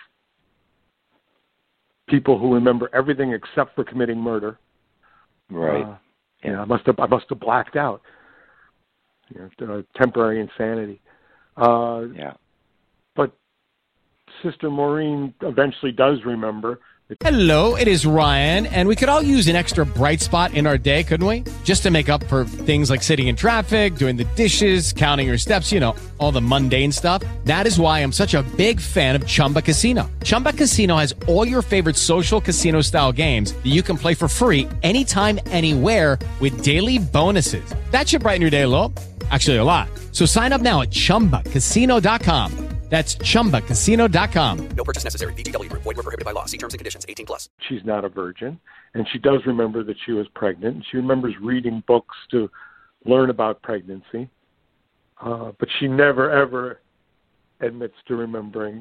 people who remember everything except for committing murder. Right. Uh, yeah. You know, I must have I must have blacked out. You know, temporary insanity. Uh, yeah. But Sister Maureen eventually does remember. Hello, it is Ryan, and we could all use an extra bright spot in our day, couldn't we? Just to make up for things like sitting in traffic, doing the dishes, counting your steps, you know, all the mundane stuff. That is why I'm such a big fan of Chumba Casino. Chumba Casino has all your favorite social casino-style games that you can play for free anytime, anywhere with daily bonuses. That should brighten your day a little. Actually, a lot. So sign up now at chumba casino dot com. That's chumba casino dot com. No purchase necessary. V G W Group. Void where prohibited by law. See terms and conditions. eighteen plus. She's not a virgin, and she does remember that she was pregnant. And she remembers reading books to learn about pregnancy, uh, but she never ever admits to remembering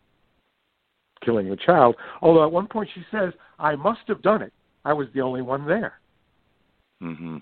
killing the child. Although at one point she says, "I must have done it. I was the only one there." Mm-hmm.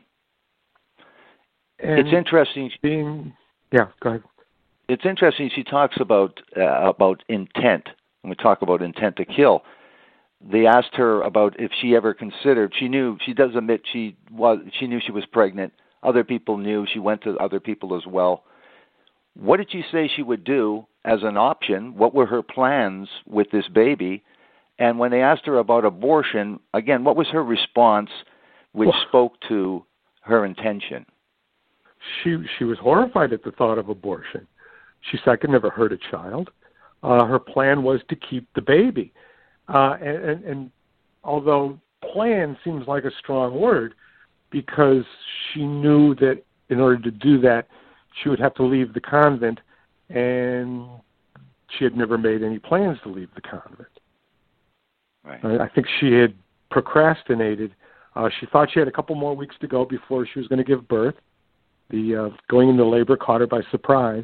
And it's interesting. Being, yeah, go ahead. It's interesting. She talks about uh, about intent. When we talk about intent to kill, they asked her about if she ever considered. She knew. She does admit she was. She knew she was pregnant. Other people knew. She went to other people as well. What did she say she would do as an option? What were her plans with this baby? And when they asked her about abortion, again, what was her response, which well, spoke to her intention? She she was horrified at the thought of abortion. She said, "I could never hurt a child." Uh, her plan was to keep the baby. Uh, and, and, and although plan seems like a strong word, because she knew that in order to do that, she would have to leave the convent, and she had never made any plans to leave the convent. Right. I, I think she had procrastinated. Uh, she thought she had a couple more weeks to go before she was going to give birth. The uh, going into labor caught her by surprise.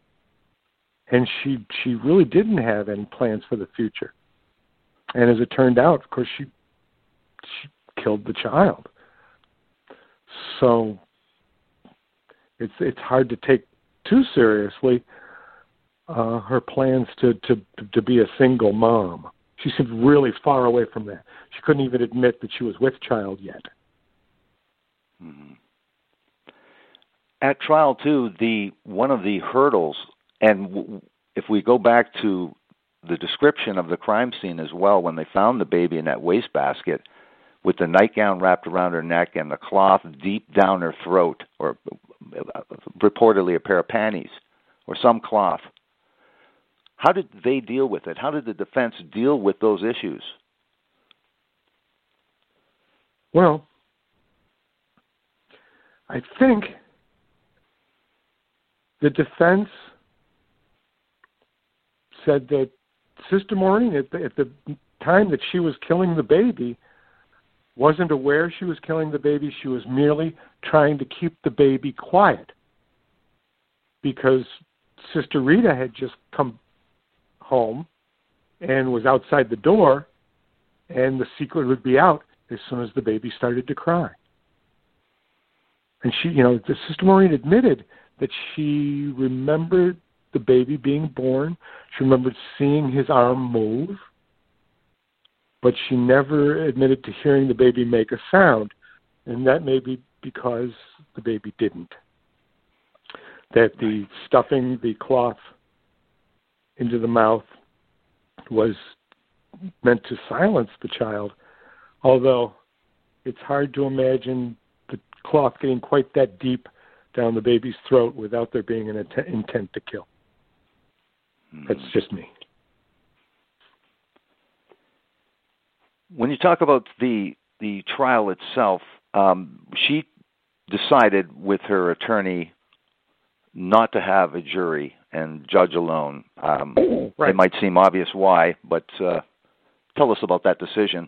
And she she really didn't have any plans for the future. And as it turned out, of course, she she killed the child. So it's it's hard to take too seriously uh, her plans to, to, to be a single mom. She seemed really far away from that. She couldn't even admit that she was with child yet. Mm-hmm. At trial, too, the one of the hurdles. And w- if we go back to the description of the crime scene as well, when they found the baby in that wastebasket with the nightgown wrapped around her neck and the cloth deep down her throat, or uh, reportedly a pair of panties, or some cloth, how did they deal with it? How did the defense deal with those issues? Well, I think the defense said that Sister Maureen, at the, at the time that she was killing the baby, wasn't aware she was killing the baby. She was merely trying to keep the baby quiet because Sister Rita had just come home and was outside the door, and the secret would be out as soon as the baby started to cry. And she, you know, the Sister Maureen admitted that she remembered the baby being born. She remembered seeing his arm move, but she never admitted to hearing the baby make a sound, and that may be because the baby didn't. That the stuffing the cloth into the mouth was meant to silence the child, although it's hard to imagine the cloth getting quite that deep down the baby's throat without there being an int- intent to kill. That's just me. When you talk about the the trial itself, um, she decided with her attorney not to have a jury and judge alone. Um, right. It might seem obvious why, but uh, tell us about that decision.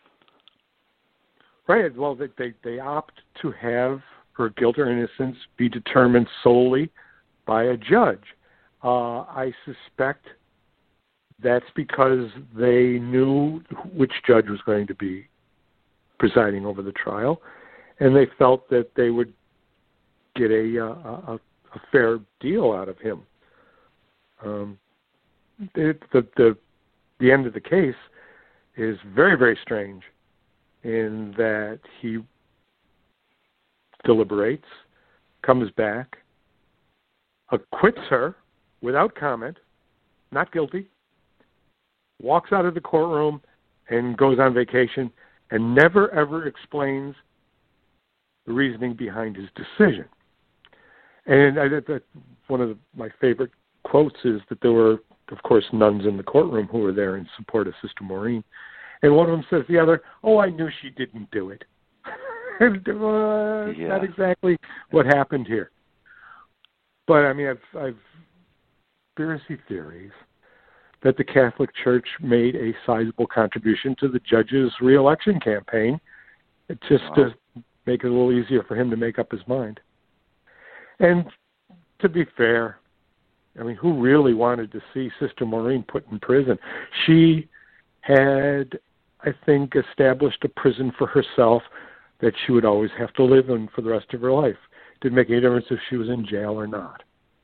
Right. Well, they, they, they opt to have her guilt or innocence be determined solely by a judge. Uh, I suspect that's because they knew which judge was going to be presiding over the trial, and they felt that they would get a uh, a, a fair deal out of him. Um, it, the the the end of the case is very, very strange in that he deliberates, comes back, acquits her without comment, not guilty, walks out of the courtroom and goes on vacation, and never, ever explains the reasoning behind his decision. And I, I, one of the, my favorite quotes is that there were, of course, nuns in the courtroom who were there in support of Sister Maureen. And one of them says to the other, oh, I knew she didn't do it. and, uh, yeah. Not exactly what happened here. But, I mean, I've, I've conspiracy theories that the Catholic Church made a sizable contribution to the judge's re-election campaign just wow. to make it a little easier for him to make up his mind. And to be fair, I mean, who really wanted to see Sister Maureen put in prison? She had, I think, established a prison for herself that she would always have to live in for the rest of her life. It didn't make any difference if she was in jail or not.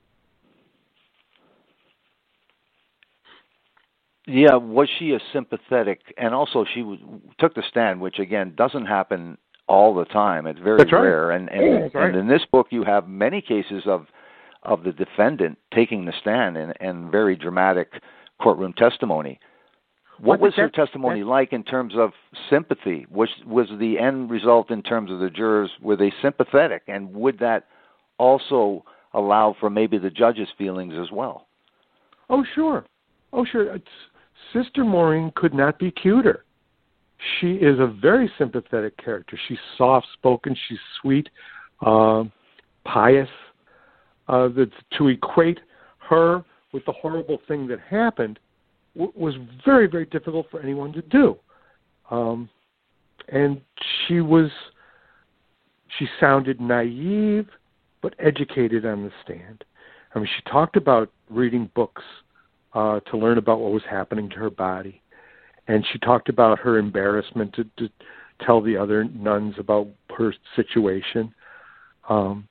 Yeah, was she a sympathetic, and also she was, took the stand, which again doesn't happen all the time. It's very That's right. rare, and and, yeah, right. and in this book you have many cases of of the defendant taking the stand and, and very dramatic courtroom testimony. What was her testimony like in terms of sympathy? Was was the end result in terms of the jurors, were they sympathetic, and would that also allow for maybe the judge's feelings as well? Oh, sure. Oh, sure. It's, Sister Maureen could not be cuter. She is a very sympathetic character. She's soft-spoken. She's sweet, uh, pious. Uh, that to equate her with the horrible thing that happened w- was very, very difficult for anyone to do. Um, and she was, she sounded naive, but educated on the stand. I mean, she talked about reading books uh, to learn about what was happening to her body. And she talked about her embarrassment to, to tell the other nuns about her situation. Um,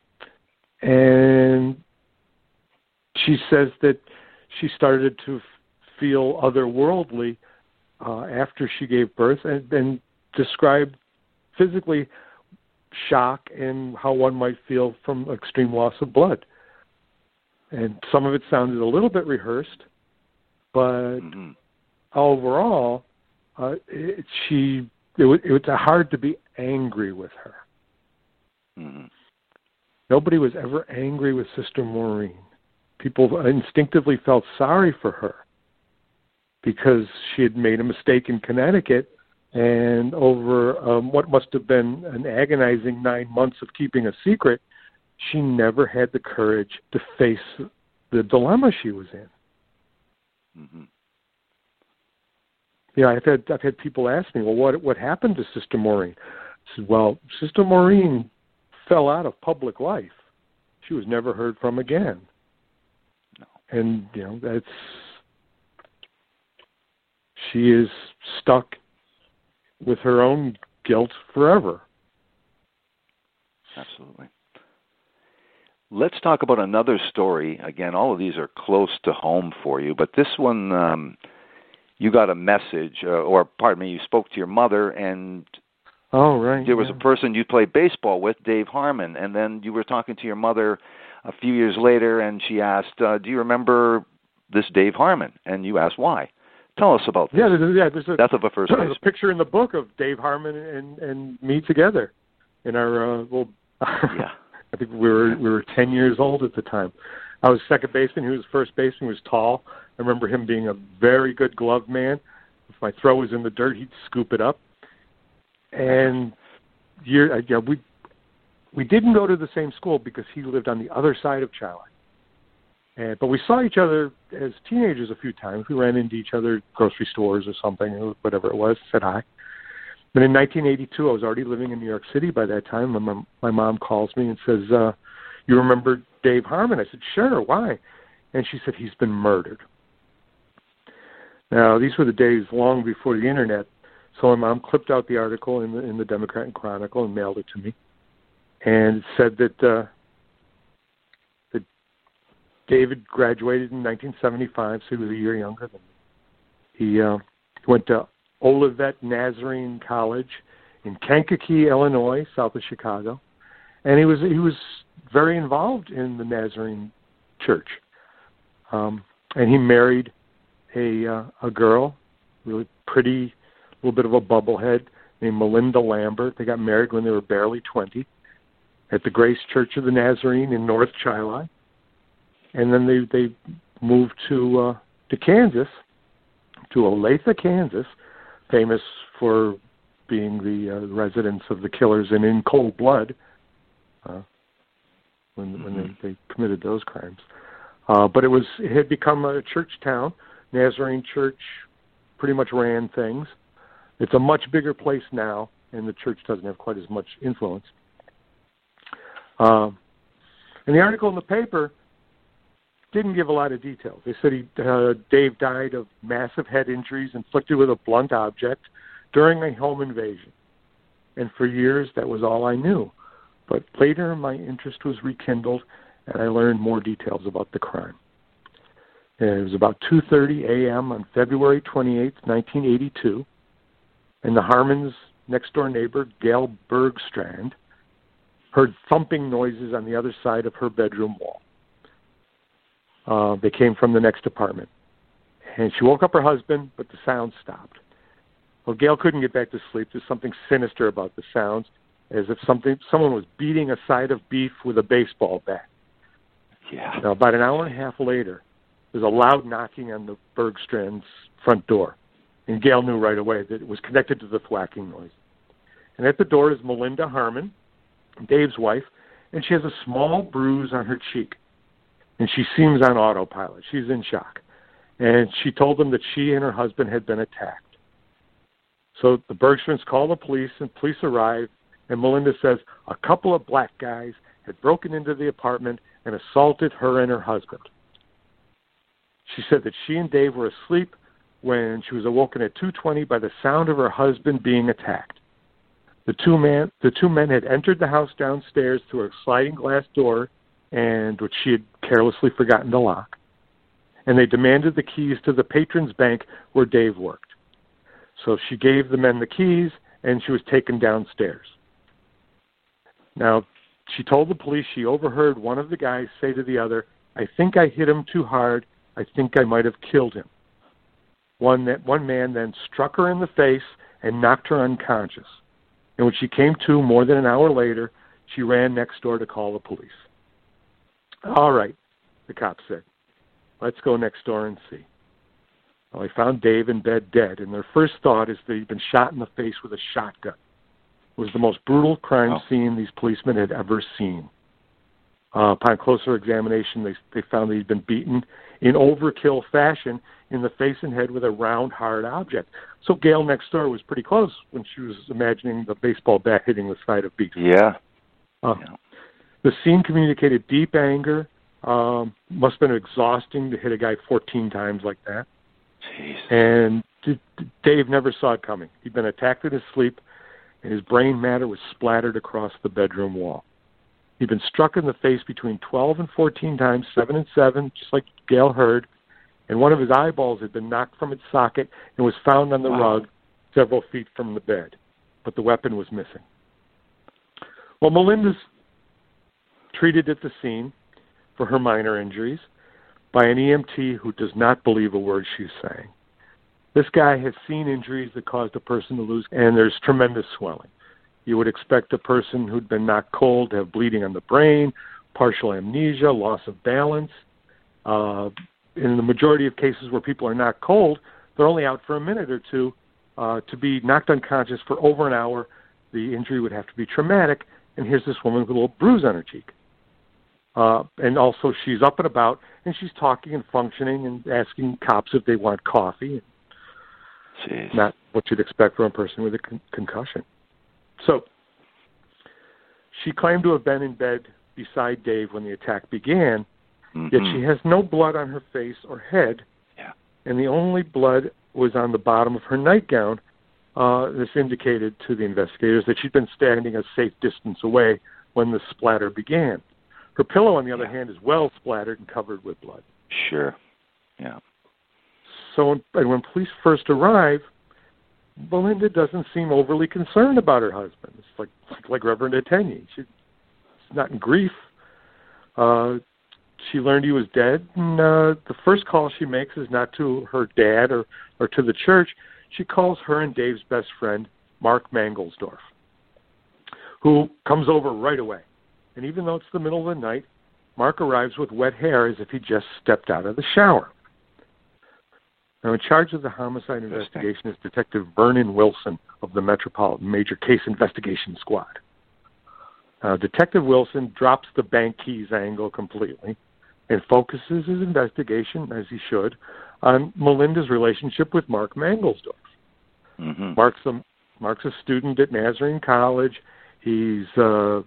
and she says that she started to f- feel otherworldly uh, after she gave birth, and, and described physically shock and how one might feel from extreme loss of blood. And some of it sounded a little bit rehearsed, but mm-hmm. overall, uh, it, she it was, it was hard to be angry with her. Mm-hmm. Nobody was ever angry with Sister Maureen. People instinctively felt sorry for her because she had made a mistake in Connecticut, and over um, what must have been an agonizing nine months of keeping a secret, she never had the courage to face the dilemma she was in. Mm-hmm. You know, I've had I've had people ask me, well, what what happened to Sister Maureen? I said, well, Sister Maureen fell out of public life. She was never heard from again. No. And, you know, that's, she is stuck with her own guilt forever. Absolutely. Let's talk about another story. Again, all of these are close to home for you, but this one, um, you got a message, uh, or pardon me, you spoke to your mother, and oh, right, there was yeah. a person you played baseball with, Dave Harmon, and then you were talking to your mother a few years later, and she asked, uh, do you remember this Dave Harmon? And you asked why. Tell us about this. Yeah, there's, yeah, there's a, Death of a first baseman. There's a picture in the book of Dave Harmon and, and me together in our uh, little... yeah. I think we were we were ten years old at the time. I was second baseman. He was first baseman. He was tall. I remember him being a very good glove man. If my throw was in the dirt, he'd scoop it up. And year, yeah, we we didn't go to the same school because he lived on the other side of Charlotte. And but we saw each other as teenagers a few times. We ran into each other at grocery stores or something, or whatever it was. Said hi. But in nineteen eighty-two, I was already living in New York City by that time. My mom, my mom calls me and says, uh, you remember Dave Harmon? I said, sure, why? And she said, he's been murdered. Now, these were the days long before the Internet, so my mom clipped out the article in the, in the Democrat and Chronicle and mailed it to me. And it said that uh, David graduated in nineteen seventy-five, so he was a year younger than me. He uh, went to Olivet Nazarene College in Kankakee, Illinois, south of Chicago, and he was he was very involved in the Nazarene Church. Um, and he married a uh, a girl, really pretty, a little bit of a bubblehead, named Melinda Lambert. They got married when they were barely twenty at the Grace Church of the Nazarene in North Chili. And then they they moved to uh, to Kansas, to Olathe, Kansas, famous for being the uh, residence of the killers in In Cold Blood, uh, when mm-hmm. when they, they committed those crimes. Uh, but it was it had become a church town. Nazarene Church pretty much ran things. It's a much bigger place now, and the church doesn't have quite as much influence. Um, and the article in the paper didn't give a lot of details. They said he, uh, Dave died of massive head injuries inflicted with a blunt object during a home invasion. And for years, that was all I knew. But later, my interest was rekindled, and I learned more details about the crime. And it was about two thirty a.m. on February twenty-eighth, nineteen eighty-two, and the Harmons' next-door neighbor, Gail Bergstrand, heard thumping noises on the other side of her bedroom wall. Uh, they came from the next apartment. And she woke up her husband, but the sound stopped. Well, Gail couldn't get back to sleep. There's something sinister about the sounds, as if something someone was beating a side of beef with a baseball bat. Yeah. Now, about an hour and a half later, there's a loud knocking on the Bergstrands' front door. And Gail knew right away that it was connected to the thwacking noise. And at the door is Melinda Harmon, Dave's wife, and she has a small bruise on her cheek. And she seems on autopilot. She's in shock. And she told them that she and her husband had been attacked. So the Bergstrands call the police, and police arrive, and Melinda says a couple of black guys had broken into the apartment and assaulted her and her husband. She said that she and Dave were asleep when she was awoken at two twenty by the sound of her husband being attacked. The two, man, the two men had entered the house downstairs through a sliding glass door, and which she had carelessly forgotten to lock, and they demanded the keys to the Patrons Bank where Dave worked. So she gave the men the keys, and she was taken downstairs. Now, she told the police she overheard one of the guys say to the other, "I think I hit him too hard. I think I might have killed him." One, that, one man then struck her in the face and knocked her unconscious. And when she came to more than an hour later, she ran next door to call the police. "All right," the cop said. "Let's go next door and see." Well, they found Dave in bed dead, and their first thought is that he'd been shot in the face with a shotgun. It was the most brutal crime oh. scene these policemen had ever seen. Uh, upon closer examination, they, they found that he'd been beaten in overkill fashion in the face and head with a round, hard object. So Gail next door was pretty close when she was imagining the baseball bat hitting the side of beef. Yeah. Uh, yeah. The scene communicated deep anger. Um, must have been exhausting to hit a guy fourteen times like that. Jeez. And D- D- Dave never saw it coming. He'd been attacked in his sleep, and his brain matter was splattered across the bedroom wall. He'd been struck in the face between twelve and fourteen times, seven and seven, just like Gail heard, and one of his eyeballs had been knocked from its socket and was found on the wow. rug several feet from the bed, but the weapon was missing. Well, Melinda's treated at the scene for her minor injuries by an E M T who does not believe a word she's saying. This guy has seen injuries that caused a person to lose, and there's tremendous swelling. You would expect a person who'd been knocked cold to have bleeding on the brain, partial amnesia, loss of balance. Uh, in the majority of cases where people are knocked cold, they're only out for a minute or two. Uh, to be knocked unconscious for over an hour, the injury would have to be traumatic, and here's this woman with a little bruise on her cheek. Uh, and also she's up and about, and she's talking and functioning and asking cops if they want coffee. Jeez. Not what you'd expect from a person with a con- concussion. So she claimed to have been in bed beside Dave when the attack began, mm-hmm. yet she has no blood on her face or head, yeah. and the only blood was on the bottom of her nightgown. Uh, this indicated to the investigators that she'd been standing a safe distance away when the splatter began. Her pillow, on the other hand, is well splattered and covered with blood. Sure. Yeah. So, and when police first arrive, Melinda doesn't seem overly concerned about her husband. It's like like, like Reverend Etienne. She's not in grief. Uh, she learned he was dead, and uh, the first call she makes is not to her dad or, or to the church. She calls her and Dave's best friend, Mark Mangelsdorf, who comes over right away. And even though it's the middle of the night, Mark arrives with wet hair as if he just stepped out of the shower. Now, in charge of the homicide investigation is Detective Vernon Wilson of the Metropolitan Major Case Investigation Squad. Uh, Detective Wilson drops the bank keys angle completely and focuses his investigation, as he should, on Melinda's relationship with Mark Mangelsdorf. Mm-hmm. Mark's, a, Mark's a student at Nazarene College. He's uh,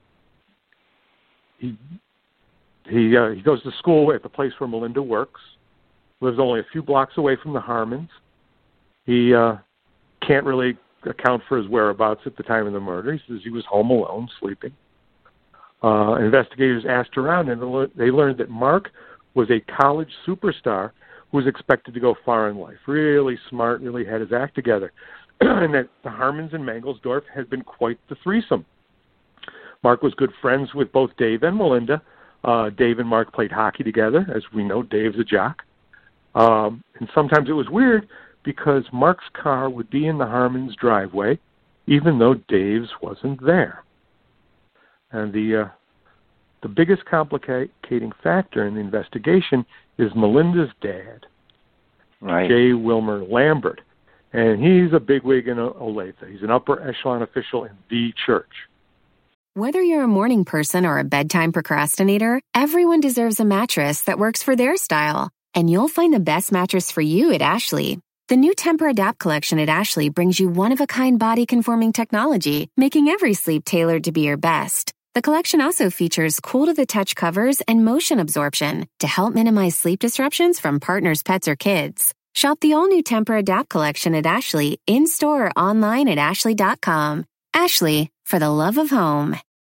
he he uh, he goes to school at the place where Melinda works. Lives only a few blocks away from the Harmons. He uh, can't really account for his whereabouts at the time of the murder. He says he was home alone, sleeping. Uh, investigators asked around, and they learned that Mark was a college superstar who was expected to go far in life. Really smart, really had his act together. And that the Harmons and Mangelsdorf had been quite the threesome. Mark was good friends with both Dave and Melinda. Uh, Dave and Mark played hockey together. As we know, Dave's a jock. Um, and sometimes it was weird because Mark's car would be in the Harmons' driveway, even though Dave's wasn't there. And the uh, the biggeth complicating factor in the investigation is Melinda's dad, right. J. Wilmer Lambert. And he's a bigwig in Olathe. He's an upper echelon official in the church. Whether you're a morning person or a bedtime procrastinator, everyone deserves a mattress that works for their style. And you'll find the best mattress for you at Ashley. The new Temper-Adapt collection at Ashley brings you one-of-a-kind body-conforming technology, making every sleep tailored to be your best. The collection also features cool-to-the-touch covers and motion absorption to help minimize sleep disruptions from partners, pets, or kids. Shop the all-new Temper-Adapt collection at Ashley, in-store or online at ashley dot com. Ashley, for the love of home.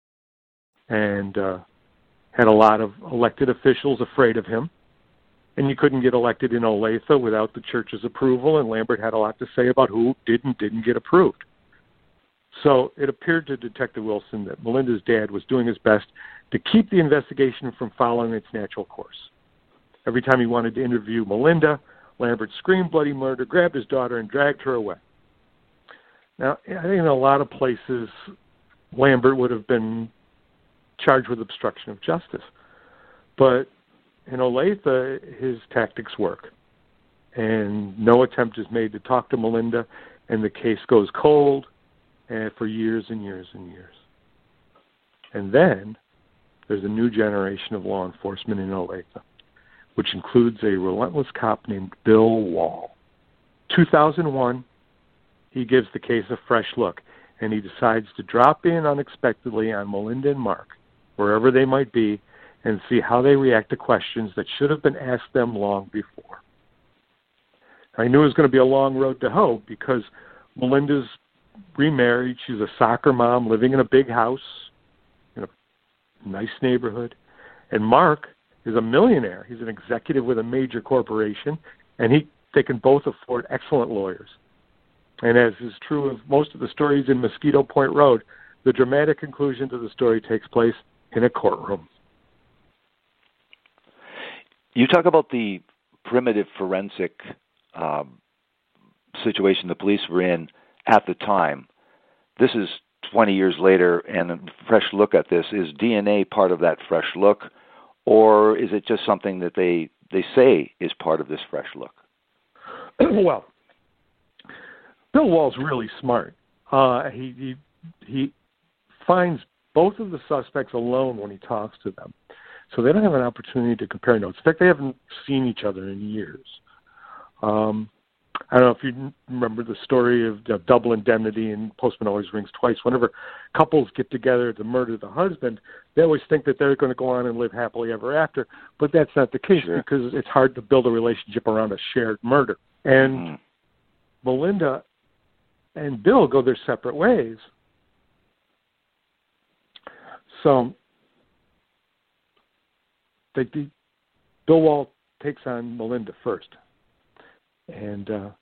And uh, had a lot of elected officials afraid of him. And you couldn't get elected in Olathe without the church's approval, and Lambert had a lot to say about who did and didn't get approved. So it appeared to Detective Wilson that Melinda's dad was doing his best to keep the investigation from following its natural course. Every time he wanted to interview Melinda, Lambert screamed bloody murder, grabbed his daughter, and dragged her away. Now, I think in a lot of places, Lambert would have been charged with obstruction of justice. But in Olathe, his tactics work, and no attempt is made to talk to Melinda, and the case goes cold and for years and years and years. And then there's a new generation of law enforcement in Olathe, which includes a relentless cop named Bill Wall. two thousand one, he gives the case a fresh look, and he decides to drop in unexpectedly on Melinda and Mark, wherever they might be, and see how they react to questions that should have been asked them long before. I knew it was going to be a long road to hoe because Melinda's remarried. She's a soccer mom living in a big house in a nice neighborhood. And Mark is a millionaire. He's an executive with a major corporation, and he they can both afford excellent lawyers. And as is true of most of the stories in Mosquito Point Road, the dramatic conclusion to the story takes place in a courtroom. You talk about the primitive forensic um, situation the police were in at the time. This is twenty years later, and a fresh look at this. Is D N A part of that fresh look, or is it just something that they, they say is part of this fresh look? Well, Bill Wall's really smart. Uh, he, he he finds both of the suspects alone when he talks to them. So they don't have an opportunity to compare notes. In fact, they haven't seen each other in years. Um, I don't know if you remember the story of uh, double indemnity and Postman Always Rings Twice. Whenever couples get together to murder the husband, they always think that they're going to go on and live happily ever after. But that's not the case, sure, because it's hard to build a relationship around a shared murder. And mm-hmm. Melinda and Bill go their separate ways. So they, Bill Wall takes on Melinda first. And uh,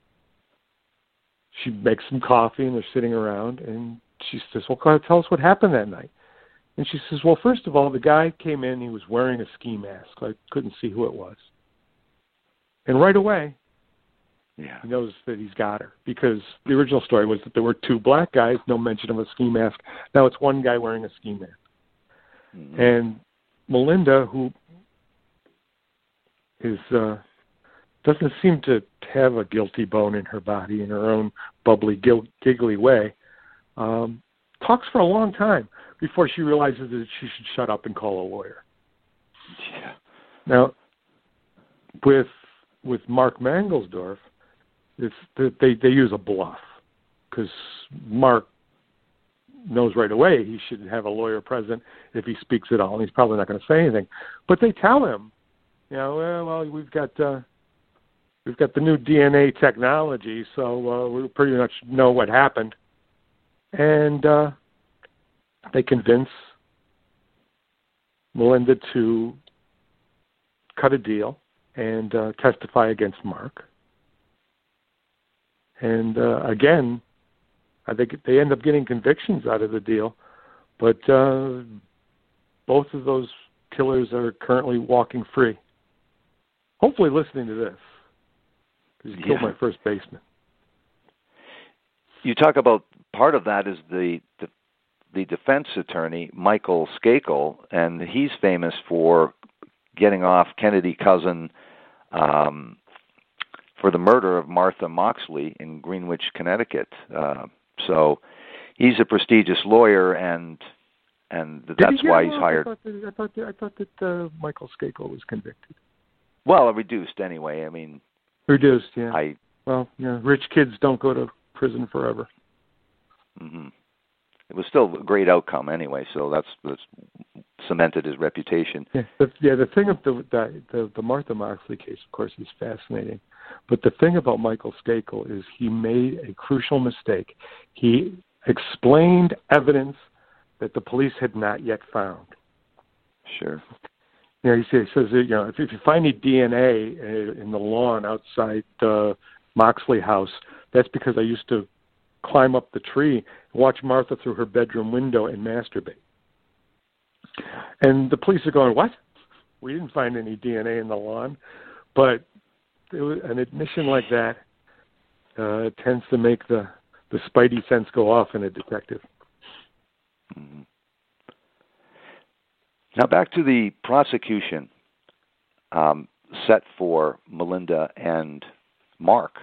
she makes some coffee, and they're sitting around, and she says, well, can you tell us what happened that night? And she says, well, first of all, the guy came in, he was wearing a ski mask. I couldn't see who it was. And right away, yeah. he knows that he's got her, because the original story was that there were two black guys, no mention of a ski mask. Now it's one guy wearing a ski mask. Mm-hmm. And Melinda, who is... Uh, doesn't seem to have a guilty bone in her body in her own bubbly, gil- giggly way, um, talks for a long time before she realizes that she should shut up and call a lawyer. Yeah. Now, with with Mark Mangelsdorf, it's that they, they use a bluff, because Mark knows right away he should have a lawyer present if he speaks at all, and he's probably not going to say anything. But they tell him, you know, well, well we've got... Uh, We've got the new D N A technology, so uh, we pretty much know what happened. And uh, they convince Melinda to cut a deal and uh, testify against Mark. And uh, again, I think they end up getting convictions out of the deal, but uh, both of those killers are currently walking free. Hopefully listening to this. Because he killed yeah. my first baseman. You talk about part of that is the, the the defense attorney, Michael Skakel, and he's famous for getting off Kennedy cousin um, for the murder of Martha Moxley in Greenwich, Connecticut. Uh, so he's a prestigious lawyer, and and that's he why he's off? I hired. thought that, I thought that, I thought that uh, Michael Skakel was convicted. Well, reduced anyway. I mean. Reduced, yeah. I, well, yeah, rich kids don't go to prison forever. Mm-hmm. It was still a great outcome anyway, so that's, that's cemented his reputation. Yeah, the, yeah, the thing of the, the the the Martha Moxley case, of course, is fascinating. But the thing about Michael Skakel is he made a crucial mistake. He explained evidence that the police had not yet found. Sure. Yeah, he says, he says you know, if, if you find any D N A in the lawn outside the Moxley house, that's because I used to climb up the tree and watch Martha through her bedroom window and masturbate. And the police are going, what? We didn't find any D N A in the lawn. But it was, an admission like that uh, tends to make the, the spidey sense go off in a detective. Mm-hmm. Now back to the prosecution um, set for Melinda and Mark.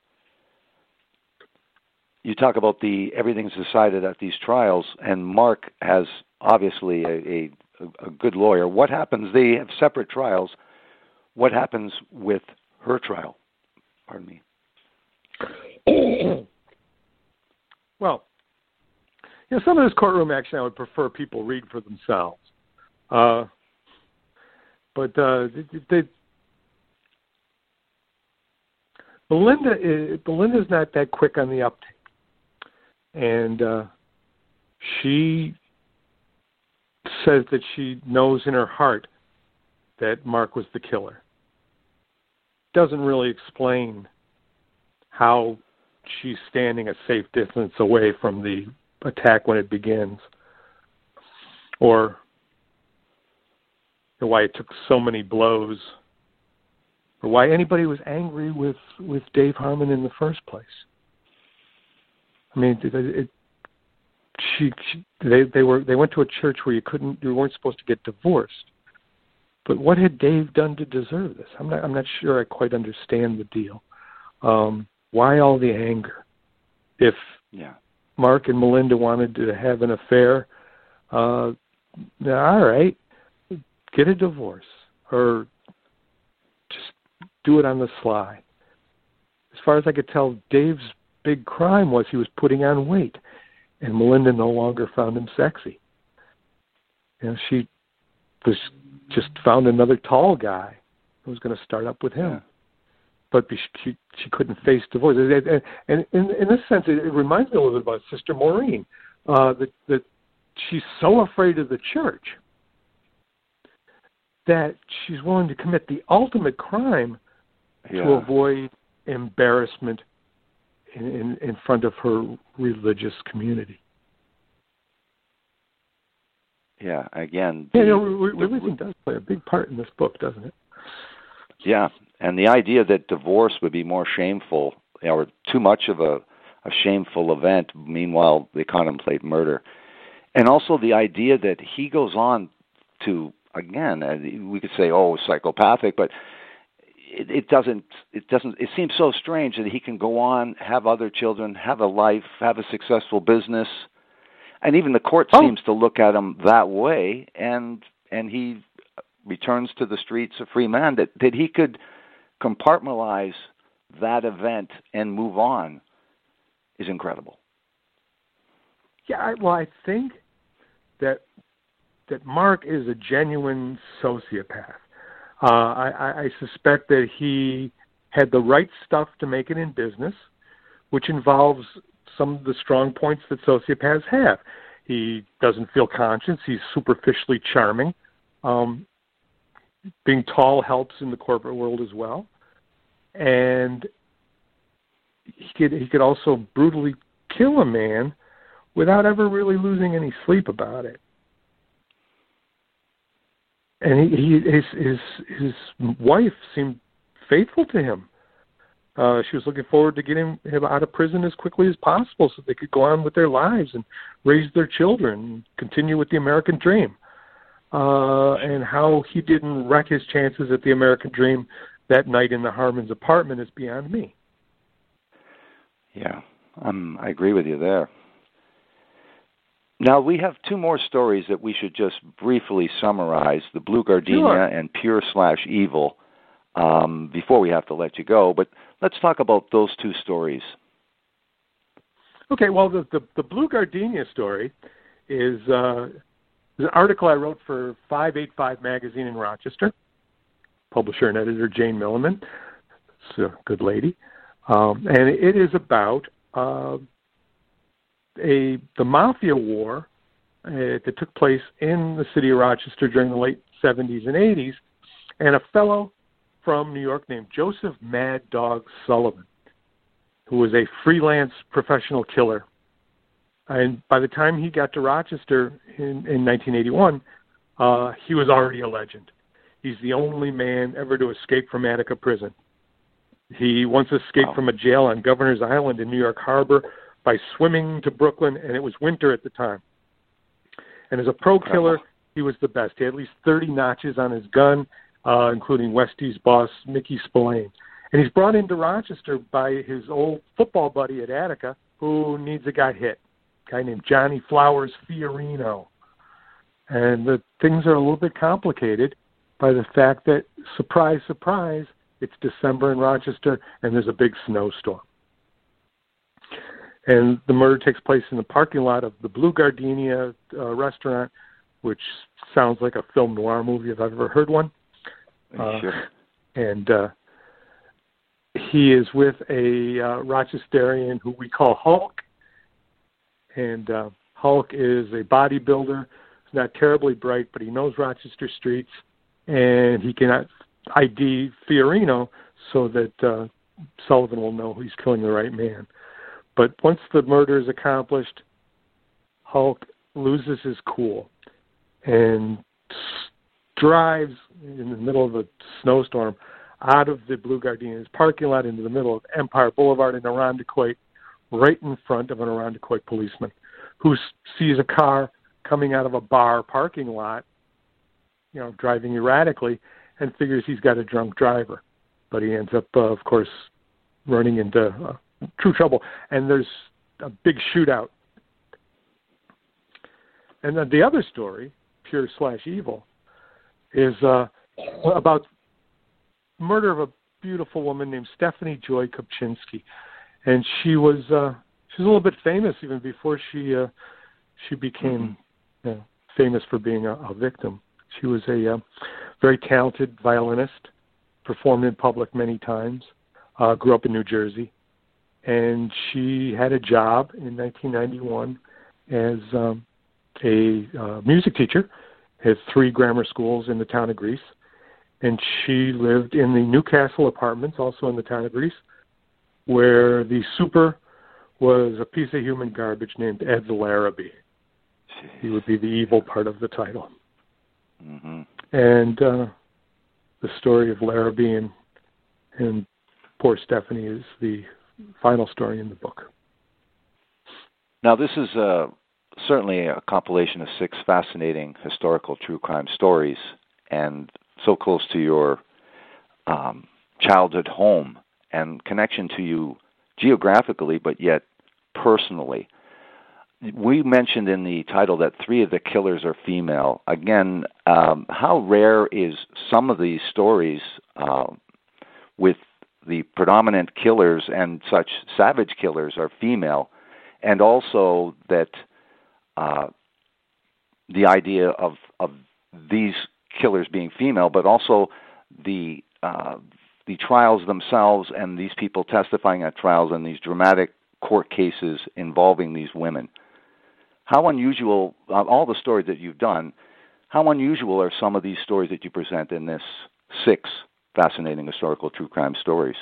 You talk about the everything's decided at these trials, and Mark has obviously a, a, a good lawyer. What happens? They have separate trials. What happens with her trial? Pardon me. Well, you know, some of this courtroom action I would prefer people read for themselves. Uh, but uh, they, they, Belinda is, Belinda's not that quick on the uptake, and uh, she says that she knows in her heart that Mark was the killer. Doesn't really explain how she's standing a safe distance away from the attack when it begins, or why it took so many blows, or why anybody was angry with, with Dave Harmon in the first place. I mean, it, it, she, she they they were they went to a church where you couldn't you weren't supposed to get divorced. But what had Dave done to deserve this? I'm not I'm not sure I quite understand the deal. Um, why all the anger? If yeah. Mark and Melinda wanted to have an affair, uh, all right. Get a divorce, or just do it on the sly. As far as I could tell, Dave's big crime was he was putting on weight, and Melinda no longer found him sexy. You know, she was just found another tall guy who was going to start up with him. Yeah. But she she couldn't face divorce. And, and in, in this sense, it, it reminds me a little bit about Sister Maureen, uh, that, that she's so afraid of the church that she's willing to commit the ultimate crime yeah. to avoid embarrassment in, in, in front of her religious community. Yeah, again... Yeah, the, you know, religion the, does play a big part in this book, doesn't it? Yeah, and the idea that divorce would be more shameful, or too much of a, a shameful event, meanwhile they contemplate murder. And also the idea that he goes on to, again, we could say, oh, psychopathic, but it, it doesn't, it doesn't, it seems so strange that he can go on, have other children, have a life, have a successful business, and even the court oh. seems to look at him that way, and and he returns to the streets a free man, that, that he could compartmentalize that event and move on is incredible. Yeah, I, well, I think that that Mark is a genuine sociopath. Uh, I, I suspect that he had the right stuff to make it in business, which involves some of the strong points that sociopaths have. He doesn't feel conscience. He's superficially charming. Um, being tall helps in the corporate world as well. And he could, he could also brutally kill a man without ever really losing any sleep about it. And he, he his, his his wife seemed faithful to him. Uh, she was looking forward to getting him out of prison as quickly as possible so they could go on with their lives and raise their children and continue with the American dream. Uh, and how he didn't wreck his chances at the American dream that night in the Harmon's apartment is beyond me. Yeah, um, I agree with you there. Now, we have two more stories that we should just briefly summarize, the Blue Gardenia sure. and Pure Slash Evil, um, before we have to let you go. But let's talk about those two stories. Okay, well, the, the, the Blue Gardenia story is, uh, is an article I wrote for five eighty-five magazine in Rochester. Publisher and editor Jane Milliman. It's a good lady. Um, and it is about... Uh, A the mafia war uh, that took place in the city of Rochester during the late seventies and eighties, and a fellow from New York named Joseph Mad Dog Sullivan, who was a freelance professional killer. And by the time he got to Rochester in, in nineteen eighty-one, uh, he was already a legend. He's the only man ever to escape from Attica Prison. He once escaped wow. from a jail on Governor's Island in New York Harbor by swimming to Brooklyn, and it was winter at the time. And as a pro killer, he was the best. He had at least thirty notches on his gun, uh, including Westie's boss, Mickey Spillane. And he's brought into Rochester by his old football buddy at Attica, who needs a guy hit, a guy named Johnny Flowers Fiorino. And the things are a little bit complicated by the fact that, surprise, surprise, it's December in Rochester, and there's a big snowstorm. And the murder takes place in the parking lot of the Blue Gardenia uh, restaurant, which sounds like a film noir movie if I've ever heard one. Uh, sure. And uh, he is with a uh, Rochesterian who we call Hulk. And uh, Hulk is a bodybuilder. He's not terribly bright, but he knows Rochester streets. And he can I D Fiorino so that uh, Sullivan will know he's killing the right man. But once the murder is accomplished, Hulk loses his cool and drives in the middle of a snowstorm out of the Blue Gardenia's parking lot into the middle of Empire Boulevard in Irondequoit, right in front of an Irondequoit policeman who sees a car coming out of a bar parking lot, you know, driving erratically, and figures he's got a drunk driver. But he ends up, uh, of course, running into... Uh, true trouble, and there's a big shootout. And then the other story, Pure Slash Evil, is uh, about murder of a beautiful woman named Stephanie Joy Kopczynski, and she was uh, she was a little bit famous even before she uh, she became mm-hmm. uh, famous for being a, a victim. She was a uh, very talented violinist, performed in public many times, uh, grew up in New Jersey. And she had a job in nineteen ninety-one as um, a uh, music teacher has three grammar schools in the town of Greece, and she lived in the Newcastle apartments, also in the town of Greece, where the super was a piece of human garbage named Ed Larrabee. He would be the evil part of the title. Mm-hmm. And uh, the story of Larrabee and, and poor Stephanie is the final story in the book. Now, this is uh, certainly a compilation of six fascinating historical true crime stories, and so close to your um, childhood home and connection to you geographically, but yet personally. We mentioned in the title that three of the killers are female. Again, um, how rare is some of these stories uh, with the predominant killers and such savage killers are female, and also that uh, the idea of, of these killers being female, but also the uh, the trials themselves and these people testifying at trials and these dramatic court cases involving these women. How unusual, uh, all the stories that you've done, how unusual are some of these stories that you present in this six fascinating historical true crime stories?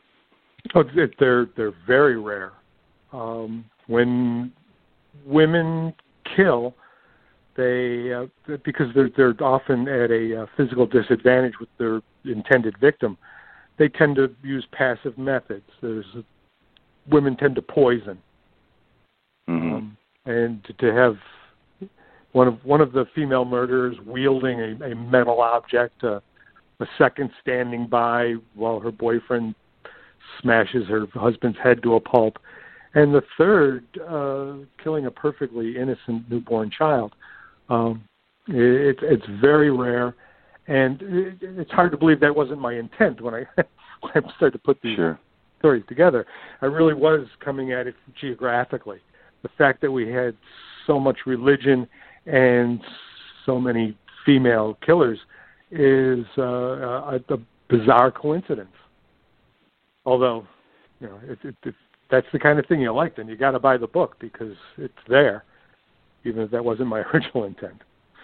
Oh, they're, they're very rare. Um, when women kill, they uh, because they're, they're often at a uh, physical disadvantage with their intended victim, they tend to use passive methods. There's women tend to poison. Mm-hmm. Um, and to have one of one of the female murderers wielding a, a metal object, uh, a second standing by while her boyfriend smashes her husband's head to a pulp, and the third uh, killing a perfectly innocent newborn child. Um, it, it's very rare, and it, it's hard to believe that wasn't my intent when I when I started to put these sure. stories together. I really was coming at it geographically. The fact that we had so much religion and so many female killers is uh, a, a bizarre coincidence. Although, you know, it, it, it, that's the kind of thing you like, then you got to buy the book because it's there, even if that wasn't my original intent.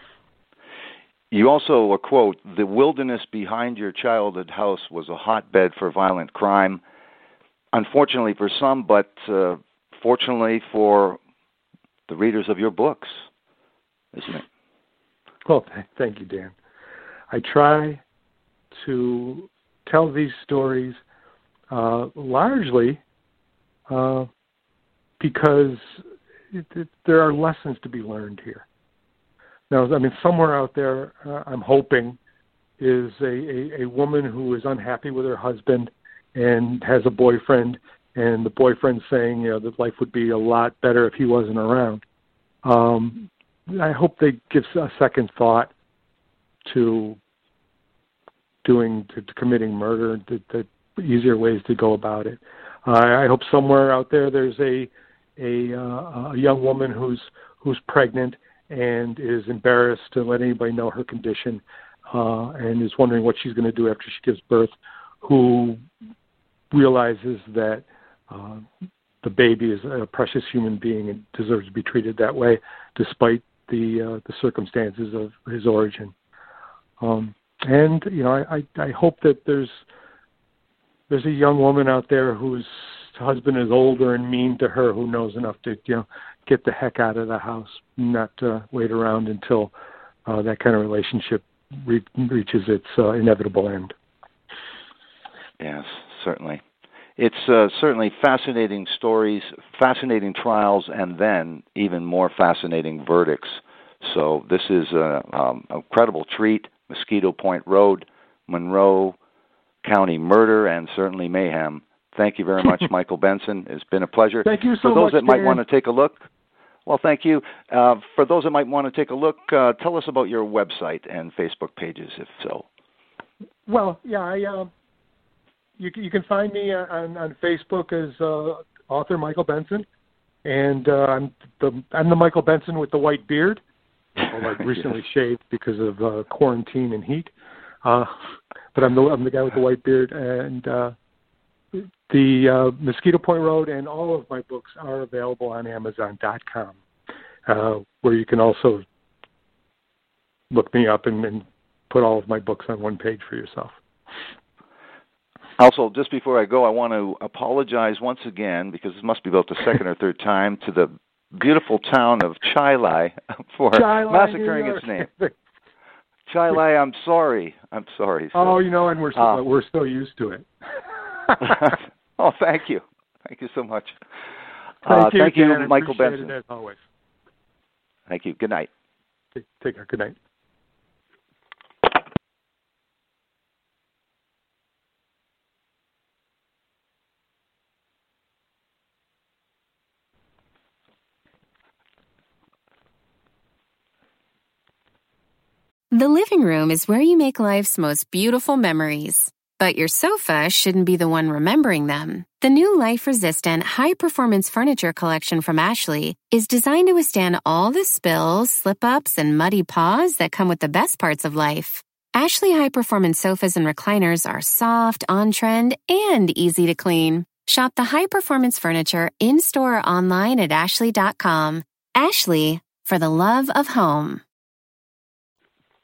You also, a quote, "The wilderness behind your childhood house was a hotbed for violent crime. Unfortunately for some, but uh, fortunately for the readers of your books," isn't it? Well, th- thank you, Dan. I try to tell these stories uh, largely uh, because it, it, there are lessons to be learned here. Now, I mean, somewhere out there, uh, I'm hoping, is a, a, a woman who is unhappy with her husband and has a boyfriend, and the boyfriend's saying, you know, that life would be a lot better if he wasn't around. Um, I hope they give a second thought to doing, to, to committing murder, the, the easier ways to go about it. Uh, I hope somewhere out there there's a a, uh, a young woman who's who's pregnant and is embarrassed to let anybody know her condition, uh, and is wondering what she's going to do after she gives birth, who realizes that uh, the baby is a precious human being and deserves to be treated that way, despite the uh, the circumstances of his origin. Um, and you know, I, I, I hope that there's there's a young woman out there whose husband is older and mean to her, who knows enough to, you know, get the heck out of the house, not uh, wait around until uh, that kind of relationship re- reaches its uh, inevitable end. Yes, certainly. It's uh, certainly fascinating stories, fascinating trials, and then even more fascinating verdicts. So this is a, um, a credible treat. Mosquito Point Road, Monroe County Murder, and certainly Mayhem. Thank you very much, Michael Benson. It's been a pleasure. Thank you so much. For those much, that might Dan. want to take a look, well, thank you. Uh, for those that might want to take a look, uh, tell us about your website and Facebook pages, if so. Well, yeah, I, uh, you, you can find me on, on Facebook as uh, author Michael Benson, and uh, I'm the I'm the Michael Benson with the white beard. Although I've recently shaved because of uh, quarantine and heat, uh, but I'm the I'm the guy with the white beard, and uh, the uh, Mosquito Point Road and all of my books are available on Amazon dot com, uh, where you can also look me up and, and put all of my books on one page for yourself. Also, just before I go, I want to apologize once again, because this must be about the second or third time, to the beautiful town of Chilai for Chilai, massacring its name. Chilai, I'm sorry. I'm sorry. So, oh, you know, and we're so, uh, we're so used to it. Oh, thank you. Thank you so much. Thank uh, you, thank you, Dan. Michael Appreciate Benson. it, as always. Thank you. Good night. Take, take care. Good night. The living room is where you make life's most beautiful memories. But your sofa shouldn't be the one remembering them. The new life-resistant, high-performance furniture collection from Ashley is designed to withstand all the spills, slip-ups, and muddy paws that come with the best parts of life. Ashley high-performance sofas and recliners are soft, on-trend, and easy to clean. Shop the high-performance furniture in-store or online at ashley dot com. Ashley, for the love of home.